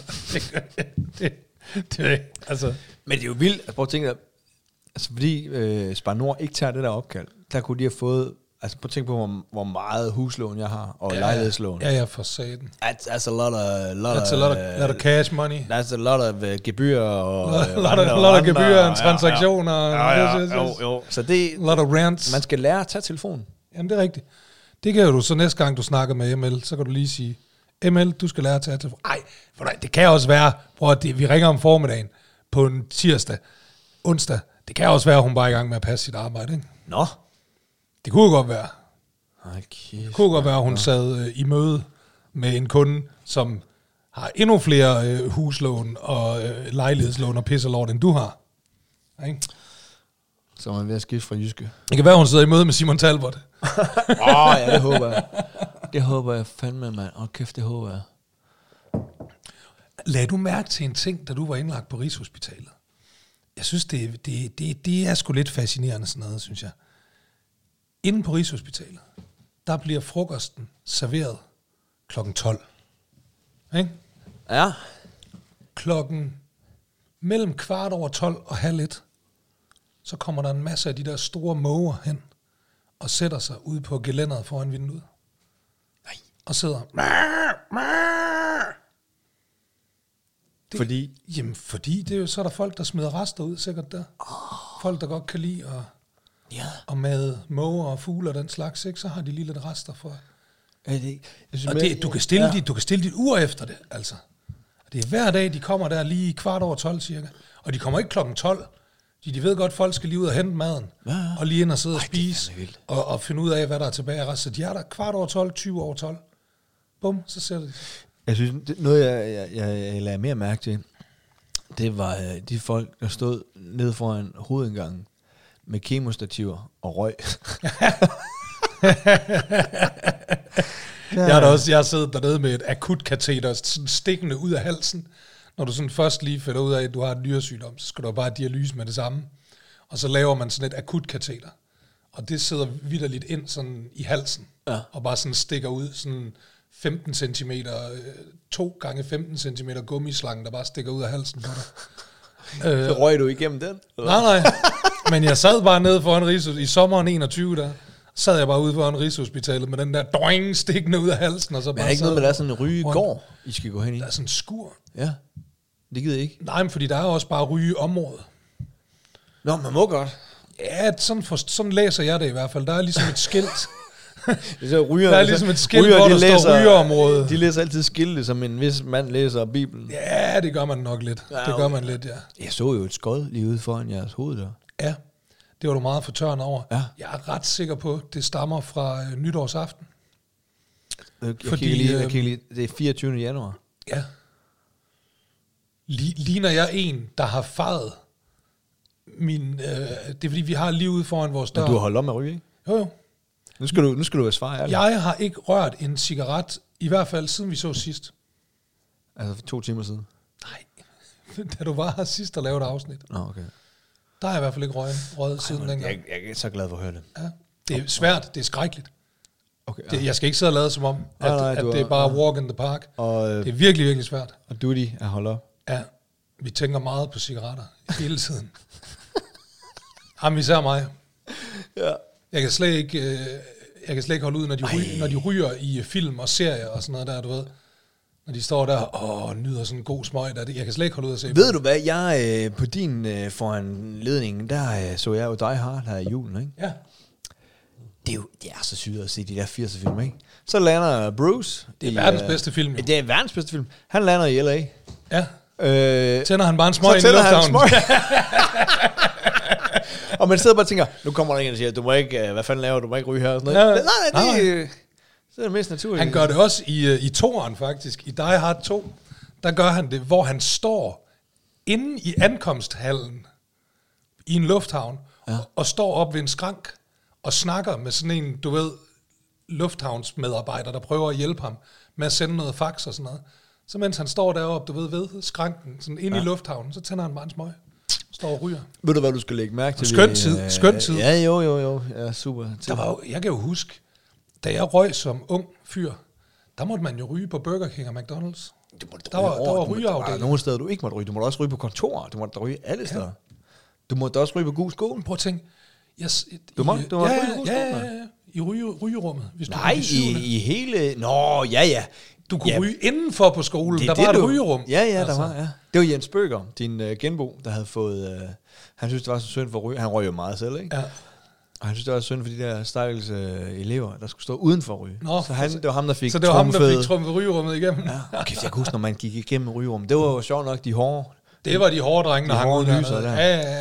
altså. Men det er jo vildt. Altså, prøv at tænke, altså, fordi Spar Nord ikke tager det der opkald, der kunne de have fået... Altså prøv at tænke på, hvor meget huslån jeg har, og lejlighedslån. Ja, for satan. That's a lot of cash money. That's a lot of gebyr og... lot of gebyr og transaktioner. Jo. Så det... Lot of rents. Man skal lære at tage telefonen. Jamen, det er rigtigt. Det kan du så næste gang, du snakker med ML, så kan du lige sige, ML, du skal lære at tage telefonen. Ej, det kan også være, vi ringer om formiddagen på en tirsdag, onsdag. Det kan også være, at hun bare er i gang med at passe sit arbejde, ikke? Nå. Det kunne godt være. Okay. Det kunne godt være, at hun sad i møde med en kunde, som har endnu flere huslån og lejlighedslån og pisselort, end du har. Ikke? Så er man ved at skifte fra Jyske. Det kan være, at hun sidder i møde med Simon Talbot. Ja, det håber jeg. Det håber jeg fandme, mand. Kæft, det håber jeg. Lad du mærke til en ting, da du var indlagt på Rigshospitalet? Jeg synes, det er sgu lidt fascinerende sådan noget, synes jeg. Inden på Rigshospitalet, der bliver frokosten serveret klokken 12. Ikke? Ja. Klokken mellem 12:15 og 12:30, så kommer der en masse af de der store måger hen og sætter sig ude på gelænderet foran vinduet. Nej. Og sidder... Fordi? Jamen, fordi det er jo, så er der folk, der smider rester ud, sikkert der. Folk, der godt kan lide og med måger og fugle og den slags, ikke? Så har de lige lidt rester for. Du kan stille dit ur efter det, altså. Det er hver dag, de kommer der lige 12:15 cirka. Og de kommer ikke klokken 12. De ved godt, folk skal lige ud og hente maden. Ja. Og lige ind og sidde og spise. Og finde ud af, hvad der er tilbage af rest. Så de er der 12:15, 12:20. Bum, så sætter de sig. Jeg synes, noget jeg lagde mere mærke til, det var de folk, der stod nede foran hovedindgangen med kemostativer og røg. Jeg har siddet dernede med et akutkateter stikkende ud af halsen. Når du sådan først lige finder ud af, at du har en nyresygdom, så skal du bare dialyse med det samme. Og så laver man sådan et akutkateter. Og det sidder vitterligt ind sådan i halsen. Ja. Og bare sådan stikker ud sådan 15 cm, 2 gange 15 cm gummislange, der bare stikker ud af halsen på dig. Så røg du igennem den? Eller? Nej. Men jeg sad bare nede foran Rigshospitalet i sommeren 21 der. Sad jeg bare ude foran Rigshospitalet med den der doing stikkende ud af halsen. Og så bare er ikke noget med, der er sådan en rygegård, I skal gå hen i? Der er sådan en skur. Ja, det gider jeg ikke. Nej, men fordi der er også bare rygeområde. Nå, man må godt. Ja, sådan læser jeg det i hvert fald. Der er ligesom et skilt. Ryger, der er ligesom et skilt, hvor der står rygeområde. De læser altid skilte, som en vis mand læser Bibelen. Ja, det gør man nok lidt. Ja, det gør man lidt, ja. Jeg så jo et skod lige ude foran jeres hoved der. Ja, det var du meget fortørnet over. Ja. Jeg er ret sikker på, at det stammer fra nytårsaften. Jeg kigger lige, det er 24. januar. Ja. Ligner jeg en, der har faret min... det er fordi, vi har lige ude foran vores dør. Men du har holdt op med at ryge, ikke? Jo. Nu skal du være svar ærlig. Jeg har ikke rørt en cigaret, i hvert fald siden vi så sidst. Altså for 2 timer siden? Nej, da du var her sidst og lavede afsnit. Nå, okay. Der har jeg i hvert fald ikke røget siden dengang. Jeg er så glad for at høre det. Ja, det er svært, det er skrækkeligt. Okay, jeg skal ikke sidde og lade som om, at det er bare walk in the park. Og, det er virkelig, virkelig svært. Og Duty er holdt op. Ja, vi tænker meget på cigaretter hele tiden. Jamen, især mig. Ja. Jeg kan slet ikke holde ud, når de ryger i film og serier og sådan noget der, du ved. Når de står der og nyder sådan en god smøg der. Jeg kan slet ikke holde ud at se. Ved du hvad, jeg på din foranledning, der så jeg jo Die Hard her i julen, ikke? Ja. Det er så sygt at se de der 80'er film, ikke? Så lander Bruce. Det er verdens bedste film, jo. Det er verdens bedste film. Han lander i L.A. Ja. Tænder han bare en smøg i lufthavnen. Og man sidder bare og tænker, nu kommer der en og siger, du må ikke, hvad fanden laver du, må ikke ryge her og sådan noget. Nej. Det er det mest naturlige. Han gør det også i toeren faktisk. I Die Hard 2, der gør han det, hvor han står inde i ankomsthallen i en lufthavn, og står op ved en skrank og snakker med sådan en, du ved, lufthavnsmedarbejder, der prøver at hjælpe ham med at sende noget fax og sådan noget. Så mens han står deroppe, du ved skranken, sådan inde i lufthavnen, så tænder han bare en smøg. Står og ryger. Ved du, hvad du skal lægge mærke til? Skøn tid. Ja, jo. Ja, super. Jeg kan jo huske, da jeg røg som ung fyr, der måtte man jo ryge på Burger King og McDonald's. Der var rygeafdeling. Der er nogle steder, du ikke måtte ryge. Du måtte også ryge på kontorer. Du måtte ryge alle steder. Ja. Du måtte også ryge på Gul Skole. Prøv at tænke. Du måtte ryge på Gul Skole? Ja. I rygerummet. Hvis du nej, i hele... Nå, ja. Du kunne ryge indenfor på skolen. Der var et rygerum. Ja, der var, ja. Det var Jens Bøger, din genbo, der havde fået... han synes, det var så synd for at ryge. Han røg jo meget selv, ikke? Ja. Og han synes, det var synd for de der stakkels elever, der skulle stå uden for at ryge. Nå, så det var ham, der fik trumfet rygerummet igennem. Ja. Okay, jeg kan huske, når man gik igennem rygerummet. Det var jo sjovt nok de hårde... Det var de hårde drenge, der hang ud der.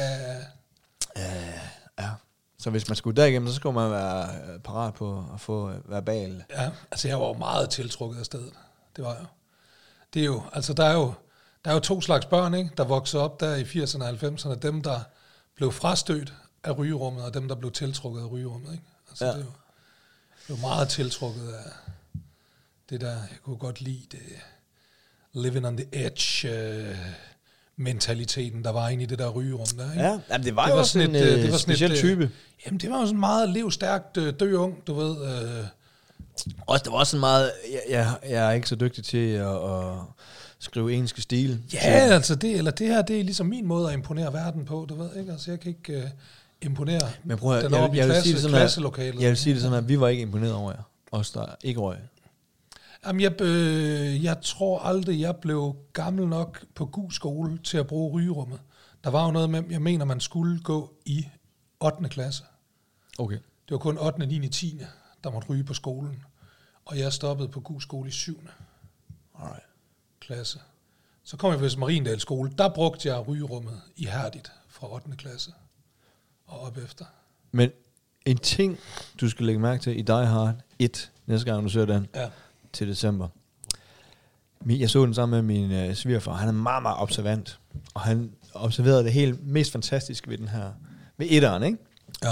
Ja. Så hvis man skulle derigennem, så skulle man være parat på at få verbal. Ja, altså jeg var jo meget tiltrukket af stedet. Det var jo. Det er jo, altså der er jo to slags børn, ikke, der voksede op der i 80'erne og 90'erne. Dem, der blev frastødt af rygerummet, og dem, der blev tiltrukket af rygerummet, ikke? Altså det var meget tiltrukket af det der, jeg kunne godt lide det living on the edge mentaliteten, der var inde i det der rygerum der, ikke? Ja, jamen, det var jo sådan en speciel type. Jamen, det var jo sådan meget livstærkt dø ung, du ved. Også, det var også sådan meget, jeg er ikke så dygtig til at skrive engelske stil. Ja, altså det her, det er ligesom min måde at imponere verden på, du ved, ikke? Altså jeg kan ikke imponere. Men prøv at jeg vil sige det sådan, klasselokalet. Jeg vil sige det sådan, at vi var ikke imponeret over jer. Os, der ikke røg. Jamen, jeg tror aldrig, jeg blev gammel nok på Gul Skole til at bruge rygerummet. Der var jo noget med, jeg mener, man skulle gå i 8. klasse. Okay. Det var kun 8., 9., 10., der måtte ryge på skolen. Og jeg stoppede på Gul Skole i 7. Alright. Klasse. Så kom jeg på Mariendal skole. Der brugte jeg rygerummet ihærdigt fra 8. klasse og op efter. Men en ting, du skal lægge mærke til i Die Hard 1, næste gang du ser den, til december. Jeg så den sammen med min svigerfar. Han er meget, meget observant. Og han observerede det helt mest fantastiske ved den her, ved etteren, ikke?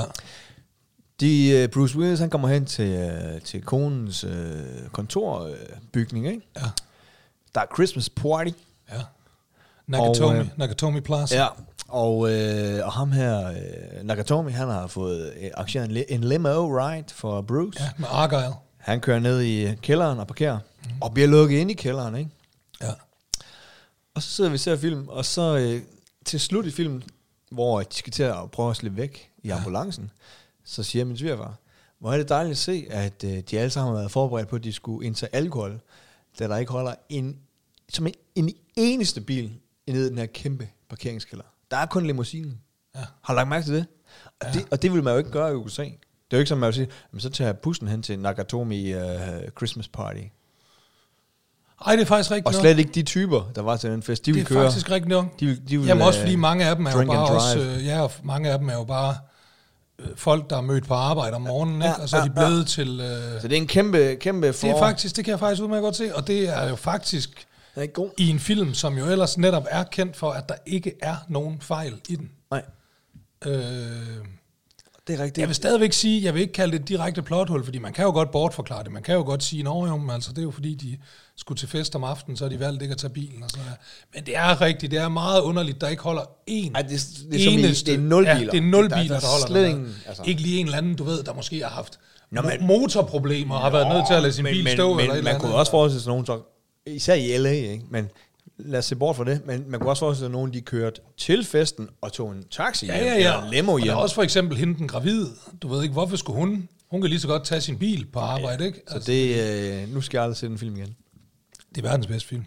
Ja. Bruce Willis, han kommer hen til konens kontorbygning, ikke? Ja. Der er Christmas party. Ja. Nakatomi Plaza. Ja. Og ham her, Nakatomi, han har fået arrangeret en limo ride for Bruce. Ja, med Argyle. Han kører ned i kælderen og parkerer, og bliver lukket ind i kælderen, ikke? Ja. Og så sidder vi og ser film, og så til slut i filmen, hvor de skal til at prøve at slippe væk i ambulancen, så siger min svigerfar, hvor er det dejligt at se, at de alle sammen har været forberedt på, at de skulle indtage alkohol, da der ikke holder en eneste bil nede i den her kæmpe parkeringskælder. Der er kun limousinen. Ja. Har du lagt mærke til det? Og det vil man jo ikke gøre i USA. Det er jo ikke som man vil sige, men så tager bussen hen til Nakatomi Christmas Party. Ej, det er faktisk rigtigt. Og slet ikke de typer, der var til den fest. De vil køre. Det er faktisk rigtigt nok. De vil jamen også fordi mange af dem er jo bare mange af dem er jo bare folk, der er mødt på arbejde om morgenen, ikke? Og så er de blevet til... Så det er en kæmpe for... Det kan jeg faktisk udmærket godt se, og det er jo faktisk i en film, som jo ellers netop er kendt for, at der ikke er nogen fejl i den. Nej. Det er rigtigt. Jeg vil stadigvæk sige, jeg vil ikke kalde det et direkte plothul, fordi man kan jo godt bortforklare det. Man kan jo godt sige, altså det er jo fordi, de skulle til fest om aftenen, så har de valgt ikke at tage bilen og sådan noget. Men det er rigtigt, det er meget underligt, der ikke holder en eneste. Det er 0 biler. Ja, det er 0 biler, der holder slet ingen, altså. Ikke lige en eller anden, du ved, der måske har haft motorproblemer, har været nødt til at lade sin bil stå. Men eller et eller man andet. kunne også forestille sig nogen, så, især i LA, ikke? Men lad os se bort fra det, men man kunne også forestille sig nogen, de kørte til festen og tog en taxi hjem, eller en limo hjem. Og hjem. der er også for eksempel hende den gravide. Du ved ikke, hvorfor skulle hun? Hun kan lige så godt tage sin bil på arbejde, ikke? Så det, nu skal jeg aldrig se den film igen. Det er verdens bedste film.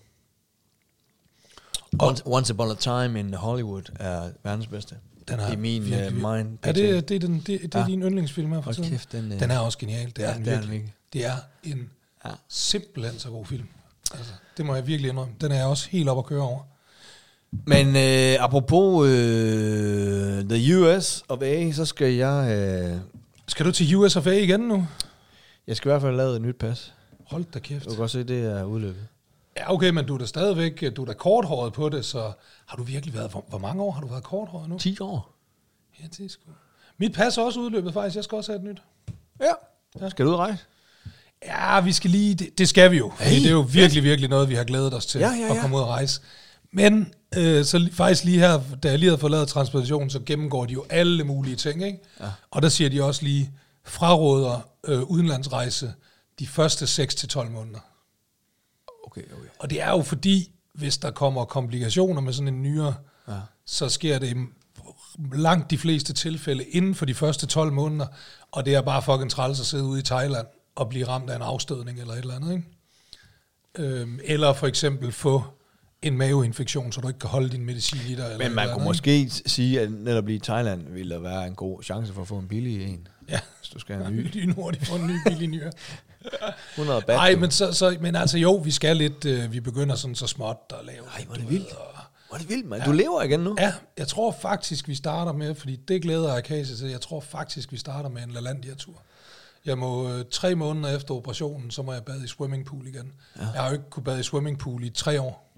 Once Upon a Time in Hollywood er verdens bedste. Den er i min mind. Er det er din yndlingsfilm her for tiden? Kæft, den er også genial. Det er den virkelig. Det er en Ja. simpelthen så god film. Altså, det må jeg virkelig indrømme. Den er jeg også helt op at køre over. Men apropos the US of A, så skal jeg... Skal du til US of A igen nu? Jeg skal i hvert fald lave et nyt pas. Hold da kæft. Du kan godt se, det er udløbet. Ja, okay, men du er da stadigvæk, du er da korthåret på det, så har du virkelig været, hvor mange år har du været korthåret nu? 10 år. Ja, det er sgu. Mit pas er også udløbet faktisk, jeg skal også have et nyt. Ja. Skal du ud og rejse? Ja, vi skal lige, det skal vi jo. Hey, det er jo virkelig, virkelig noget, vi har glædet os til at komme ud og rejse. Men så faktisk lige her, da jeg lige havde fået lavet transplantation, så gennemgår de jo alle mulige ting, ikke? Ja. Og der siger de også lige, fraråder udenlandsrejse de første 6-12 måneder. Okay. Og det er jo fordi, hvis der kommer komplikationer med sådan en nyre, så sker det i langt de fleste tilfælde inden for de første 12 måneder, og det er bare fucking træls at sidde ude i Thailand og blive ramt af en afstødning eller et eller andet, ikke? Eller for eksempel få en maveinfektion, så du ikke kan holde din medicin i dig. Men man kunne måske sige, at netop lige i Thailand ville der være en god chance for at få en billig en. Ja. Hvis du skal have en ny. Lynhurtigt få en ny billig nyre. 100 bat. Nej, men altså jo, vi skal lidt, vi begynder sådan så småt at lave. Nej, hvor er det vildt. Hvor er det vildt, mand. Du lever igen nu. Ja, jeg tror faktisk, vi starter med, fordi det glæder Akasia til, jeg tror faktisk, vi starter med en LaLandia-tur. Jeg må 3 måneder efter operationen, så må jeg bade i swimmingpool igen. Ja. Jeg har jo ikke kunne bade i swimmingpool i 3 år.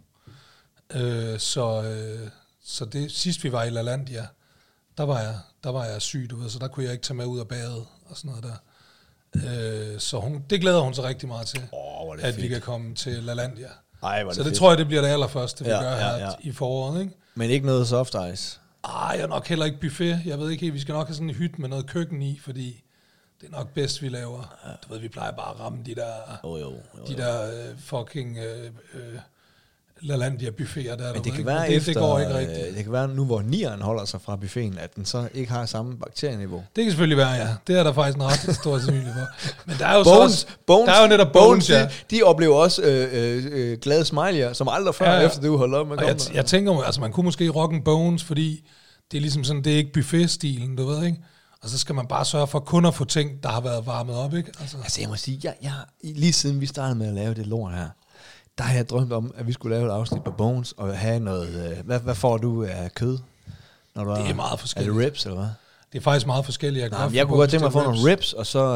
Så det sidst vi var i LaLandia, der var jeg syg, du ved, så der kunne jeg ikke tage med ud og bade og sådan noget der. Så det glæder hun sig rigtig meget til, at vi kan komme til LaLandia. Så det tror jeg, det bliver det allerførste, vi gør her i foråret, ikke? Men ikke noget soft ice? Jeg er nok heller ikke buffet. Jeg ved ikke, vi skal nok have sådan en hytte med noget køkken i, fordi det er nok bedst, vi laver. Du ved, vi plejer bare at ramme de der fucking LaLandia buffeter der. Men det kan være det går ikke rigtigt. Det kan være nu, hvor nieren holder sig fra buffeten, at den så ikke har samme bakterieniveau. Det kan selvfølgelig være, ja. Det er der faktisk en ret stor sandsynlighed for. Men der er jo Bones, der er jo netop Bones, ja. De oplever også glade smiley'er, som aldrig før, efter du holder op med at komme. Jeg tænker, altså man kunne måske rocke en Bones, fordi det er ligesom sådan, det er ikke buffet-stilen, du ved, ikke? Og så skal man bare sørge for kun at få ting, der har været varmet op, ikke? Altså jeg må sige, jeg lige siden vi startede med at lave det lort her, der har jeg drømt om, at vi skulle lave et afsnit på Bones, og have noget... Hvad får du af kød? Når du det er meget forskelligt. Er det ribs, eller hvad? Det er faktisk meget forskelligt. Jeg kunne godt tænke mig at få nogle ribs, og så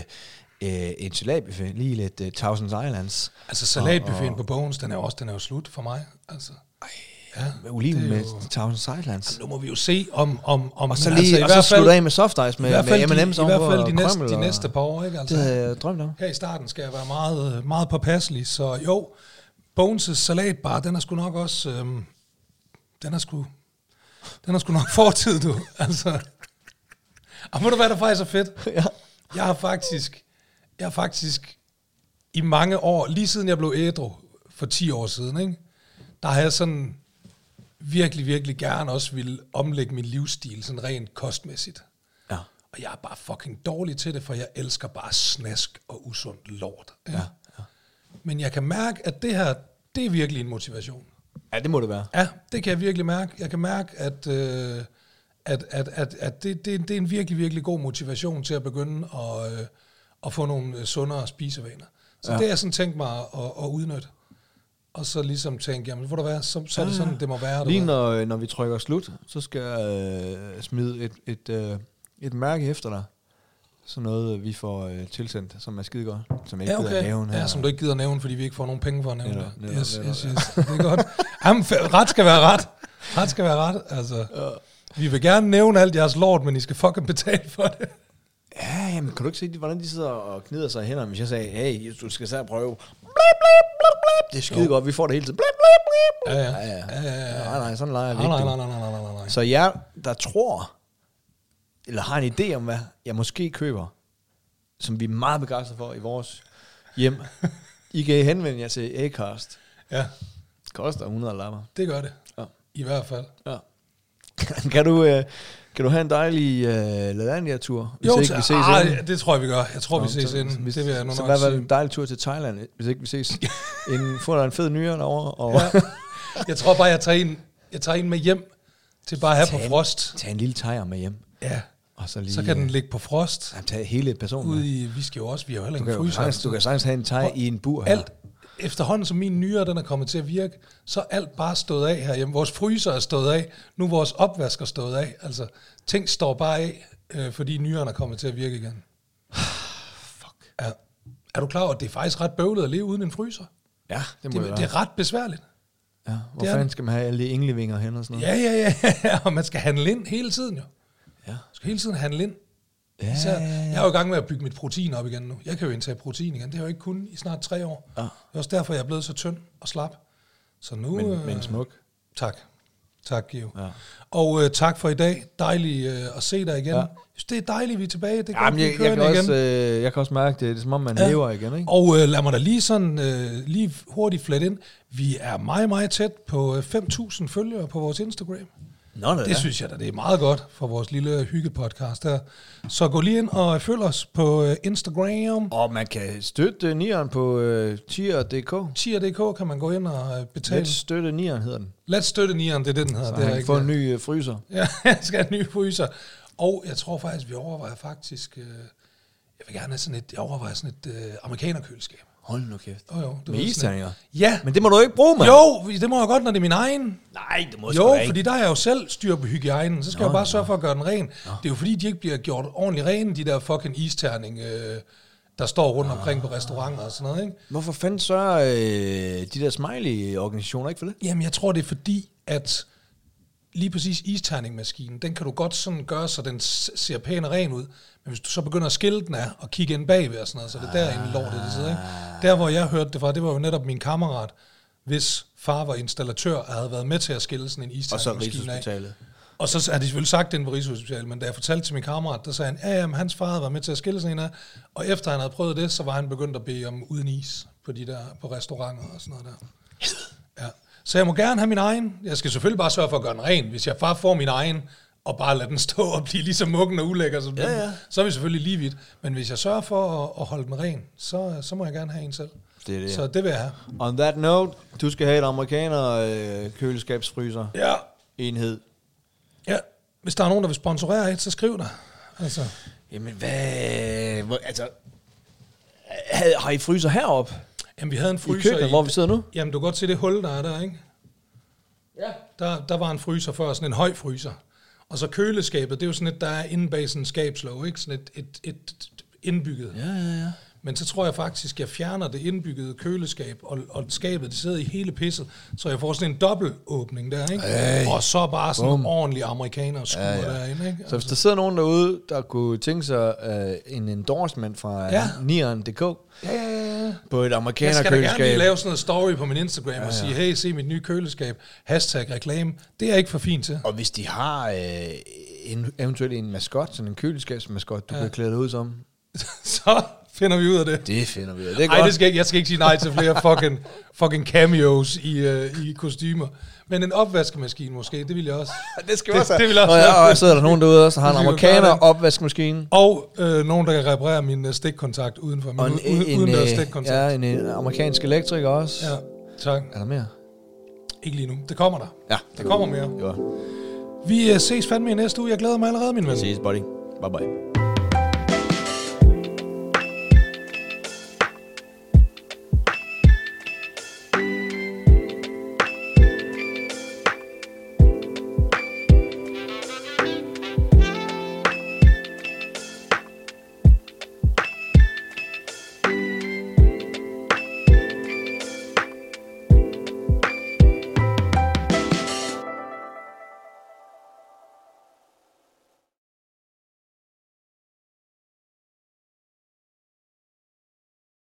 en salatbuffet, lige lidt Thousand Islands. Altså salatbuffeten på Bones, den er jo slut for mig. Altså. Ja, oliven med Thousand Islands. Altså, nu må vi jo se om og så lige, altså, og så slutter af med soft ice med M&M's i hvert fald de næste par år, ikke? Altså, det havde jeg drømt om. Her i starten skal jeg være meget, meget påpasselig, så jo, Bones' salatbar, den er sgu nok også, den er sgu nok fortid, du. Altså. Og må du være, der faktisk er fedt? Ja. Jeg har faktisk i mange år, lige siden jeg blev ædru for 10 år siden, ikke? Der har jeg sådan virkelig, virkelig gerne også ville omlægge min livsstil, sådan rent kostmæssigt. Ja. Og jeg er bare fucking dårlig til det, for jeg elsker bare snask og usundt lort. Ja. Men jeg kan mærke, at det her, det er virkelig en motivation. Ja, det må det være. Ja, det kan jeg virkelig mærke. Jeg kan mærke, at det er en virkelig, virkelig god motivation til at begynde at få nogle sundere spisevaner. Så det har jeg sådan tænkt mig at udnytte. Og så ligesom tænke, jamen hvor der være, så er det sådan, det må være. Lige når vi trykker slut, så skal jeg smide et mærke efter dig. Sådan noget, vi får tilsendt, som er skide godt, som jeg ikke gider nævne her. Ja, som du ikke gider nævne, fordi vi ikke får nogen penge for at nævne det. Yes. Det er godt. Jamen, ret skal være ret. Ret skal være ret. Altså, vi vil gerne nævne alt jeres lort, men I skal fucking betale for det. Ja, jamen, kan du ikke se, hvordan de sidder og knider sig i hænderne, hvis jeg sagde, hey, du skal så prøve. Det er skide godt, vi får det hele tiden. Ja. Nej, sådan leger jeg Nej. Så jeg, der tror, eller har en idé om, hvad jeg måske køber, som vi er meget begejstrede for i vores hjem. I kan henvende jer til Acast. Ja. Det koster 100 lapper. Det gør det. Ja. I hvert fald. Ja. Kan du have en dejlig Lalandia-tur, hvis Jo, ikke vi ses inden? det tror jeg, vi gør. Jeg tror, vi ses inden. Det vil jeg så nok hvad var sige. en dejlig tur til Thailand, hvis ikke vi ses? Få dig en fed nyere derovre. Og Ja. Jeg tror bare, jeg tager en med hjem til bare at have på frost. Tag en lille thaier med hjem. Ja. Og så, lige, Så kan den ligge på frost. Ja, tag hele personen. Vi skal jo også, vi har jo heller ingen fryser. Du kan sagtens have en thai i en bur her. Alt, efterhånden som min nyere, den er kommet til at virke, så er alt bare stået af herhjemme. Vores fryser er stået af. Nu er vores opvask er stået af. Altså, ting står bare af, fordi nyeren er kommet til at virke igen. Fuck. Ja. Er du klar over, at det er faktisk ret bøvlet at leve uden en fryser? Ja, det må det være. Det er ret besværligt. Ja, hvor fanden skal man have alle de englevinger hen og sådan noget? Ja, og man skal handle ind hele tiden jo. Ja. Man skal hele tiden handle ind. Ja. Jeg er jo i gang med at bygge mit protein op igen nu. Jeg kan jo indtage protein igen. Det har jeg jo ikke kun i snart 3 år. Ja. Det er også derfor, jeg er blevet så tynd og slap. Så nu... Men smuk. Tak. Tak, Geo. Ja. Og tak for i dag. Dejligt at se dig igen. Ja. Det er dejligt, vi er tilbage. Det Jamen, jeg kan også mærke, det er som om, man lever igen, ikke? Og lad mig da lige sådan lige hurtigt flet ind. Vi er meget, meget tæt på 5.000 følgere på vores Instagram. Det synes jeg da, det er meget godt for vores lille hyggepodcast her. Så gå lige ind og følg os på Instagram. Og man kan støtte Nieren på tier.dk. Tier.dk kan man gå ind og betale. Let's støtte Nieren hedder den. Let's støtte Nieren, det er det, den hedder. Så det han kan få en ny fryser. Ja, jeg skal have en ny fryser. Og jeg tror faktisk, vi overvejer faktisk... jeg vil gerne have sådan et amerikanerkøleskab. Hold nu kæft. Jo, med isterninger? Ja. Men det må du ikke bruge, mand. Jo, det må jeg godt, når det er min egen. Nej, det må Jo, fordi der er jeg jo selv styr på hygiejnen. Så skal jeg bare sørge for at gøre den ren. Det er jo fordi, de ikke bliver gjort ordentligt rene, de der fucking isterning, der står rundt omkring på restauranter og sådan noget, ikke? Hvorfor fanden sørger de der smiley-organisationer ikke for det? Jamen, jeg tror, det er fordi, at lige præcis isterningmaskinen, den kan du godt sådan gøre, så den ser pæn og ren ud. Men hvis du så begynder at skille den af og kigge ind bagved og sådan noget, så det er derinde lortet, det sidder, ikke? Der, hvor jeg hørte det fra, det var jo netop min kammerat, hvis far var installatør og havde været med til at skille sådan en isterningmaskine af. Og så har de selvfølgelig sagt det på Rigshospitalet, men da jeg fortalte til min kammerat, der sagde han, ja, hans far havde været med til at skille sådan en af, og efter han havde prøvet det, så var han begyndt at bede om uden is på de der, på restauranter og sådan noget der. Ja. Så jeg må gerne have min egen. Jeg skal selvfølgelig bare sørge for at gøre den ren. Hvis jeg bare får min egen, og bare lade den stå og blive lige så muggen og ulækker, som den, så er vi selvfølgelig lige vidt. Men hvis jeg sørger for at holde den ren, så må jeg gerne have en selv. Det. Så det vil jeg have. On that note, du skal have et amerikaner køleskabsfryser. Ja. Enhed. Ja. Hvis der er nogen, der vil sponsorere et, så skriv der. Altså. Jamen har I fryser heroppe? Jamen, vi havde en fryser i køkkenet, hvor vi sidder nu? Jamen, du kan godt se det hul, der er der, ikke? Ja. Der var en fryser før, sådan en høj fryser. Og så køleskabet, det er jo sådan et, der er inde bag sådan en skabslåg, ikke? Sådan et indbygget. Ja. Men så tror jeg faktisk, jeg fjerner det indbyggede køleskab, og skabet, det sidder i hele pisset, så jeg får sådan en dobbeltåbning der, ikke? Og så bare sådan en ordentlig amerikaner skruer derinde, ikke? Så hvis der sidder nogen derude, der kunne tænke sig en endorsement fra Nieren.dk på et amerikaner køleskab. Jeg skal da gerne lige lave sådan en story på min Instagram og sige, hey, se mit nye køleskab, #reklame. Det er jeg ikke for fint til. Og hvis de har eventuelt en maskot, sådan en køleskabsmaskot, du kan klæde dig ud som, så finder vi ud af det. Det finder vi ud af. Det er godt. Det jeg skal ikke sige nej til flere fucking cameos i kostymer. Men en opvaskemaskine måske, det vil jeg også. Det skal også. Det vil jeg også. Og sidder der nogen derude også, der har en amerikaner opvaskemaskine. Og nogen, der kan reparere min stikkontakt uden der stikkontakt. Ja, en amerikansk elektriker også. Ja, tak. Er der mere? Ikke lige nu. Det kommer der. Ja. Det kommer mere. Jo. Vi ses fandme i næste uge. Jeg glæder mig allerede, min ven. Ses, buddy. Bye bye.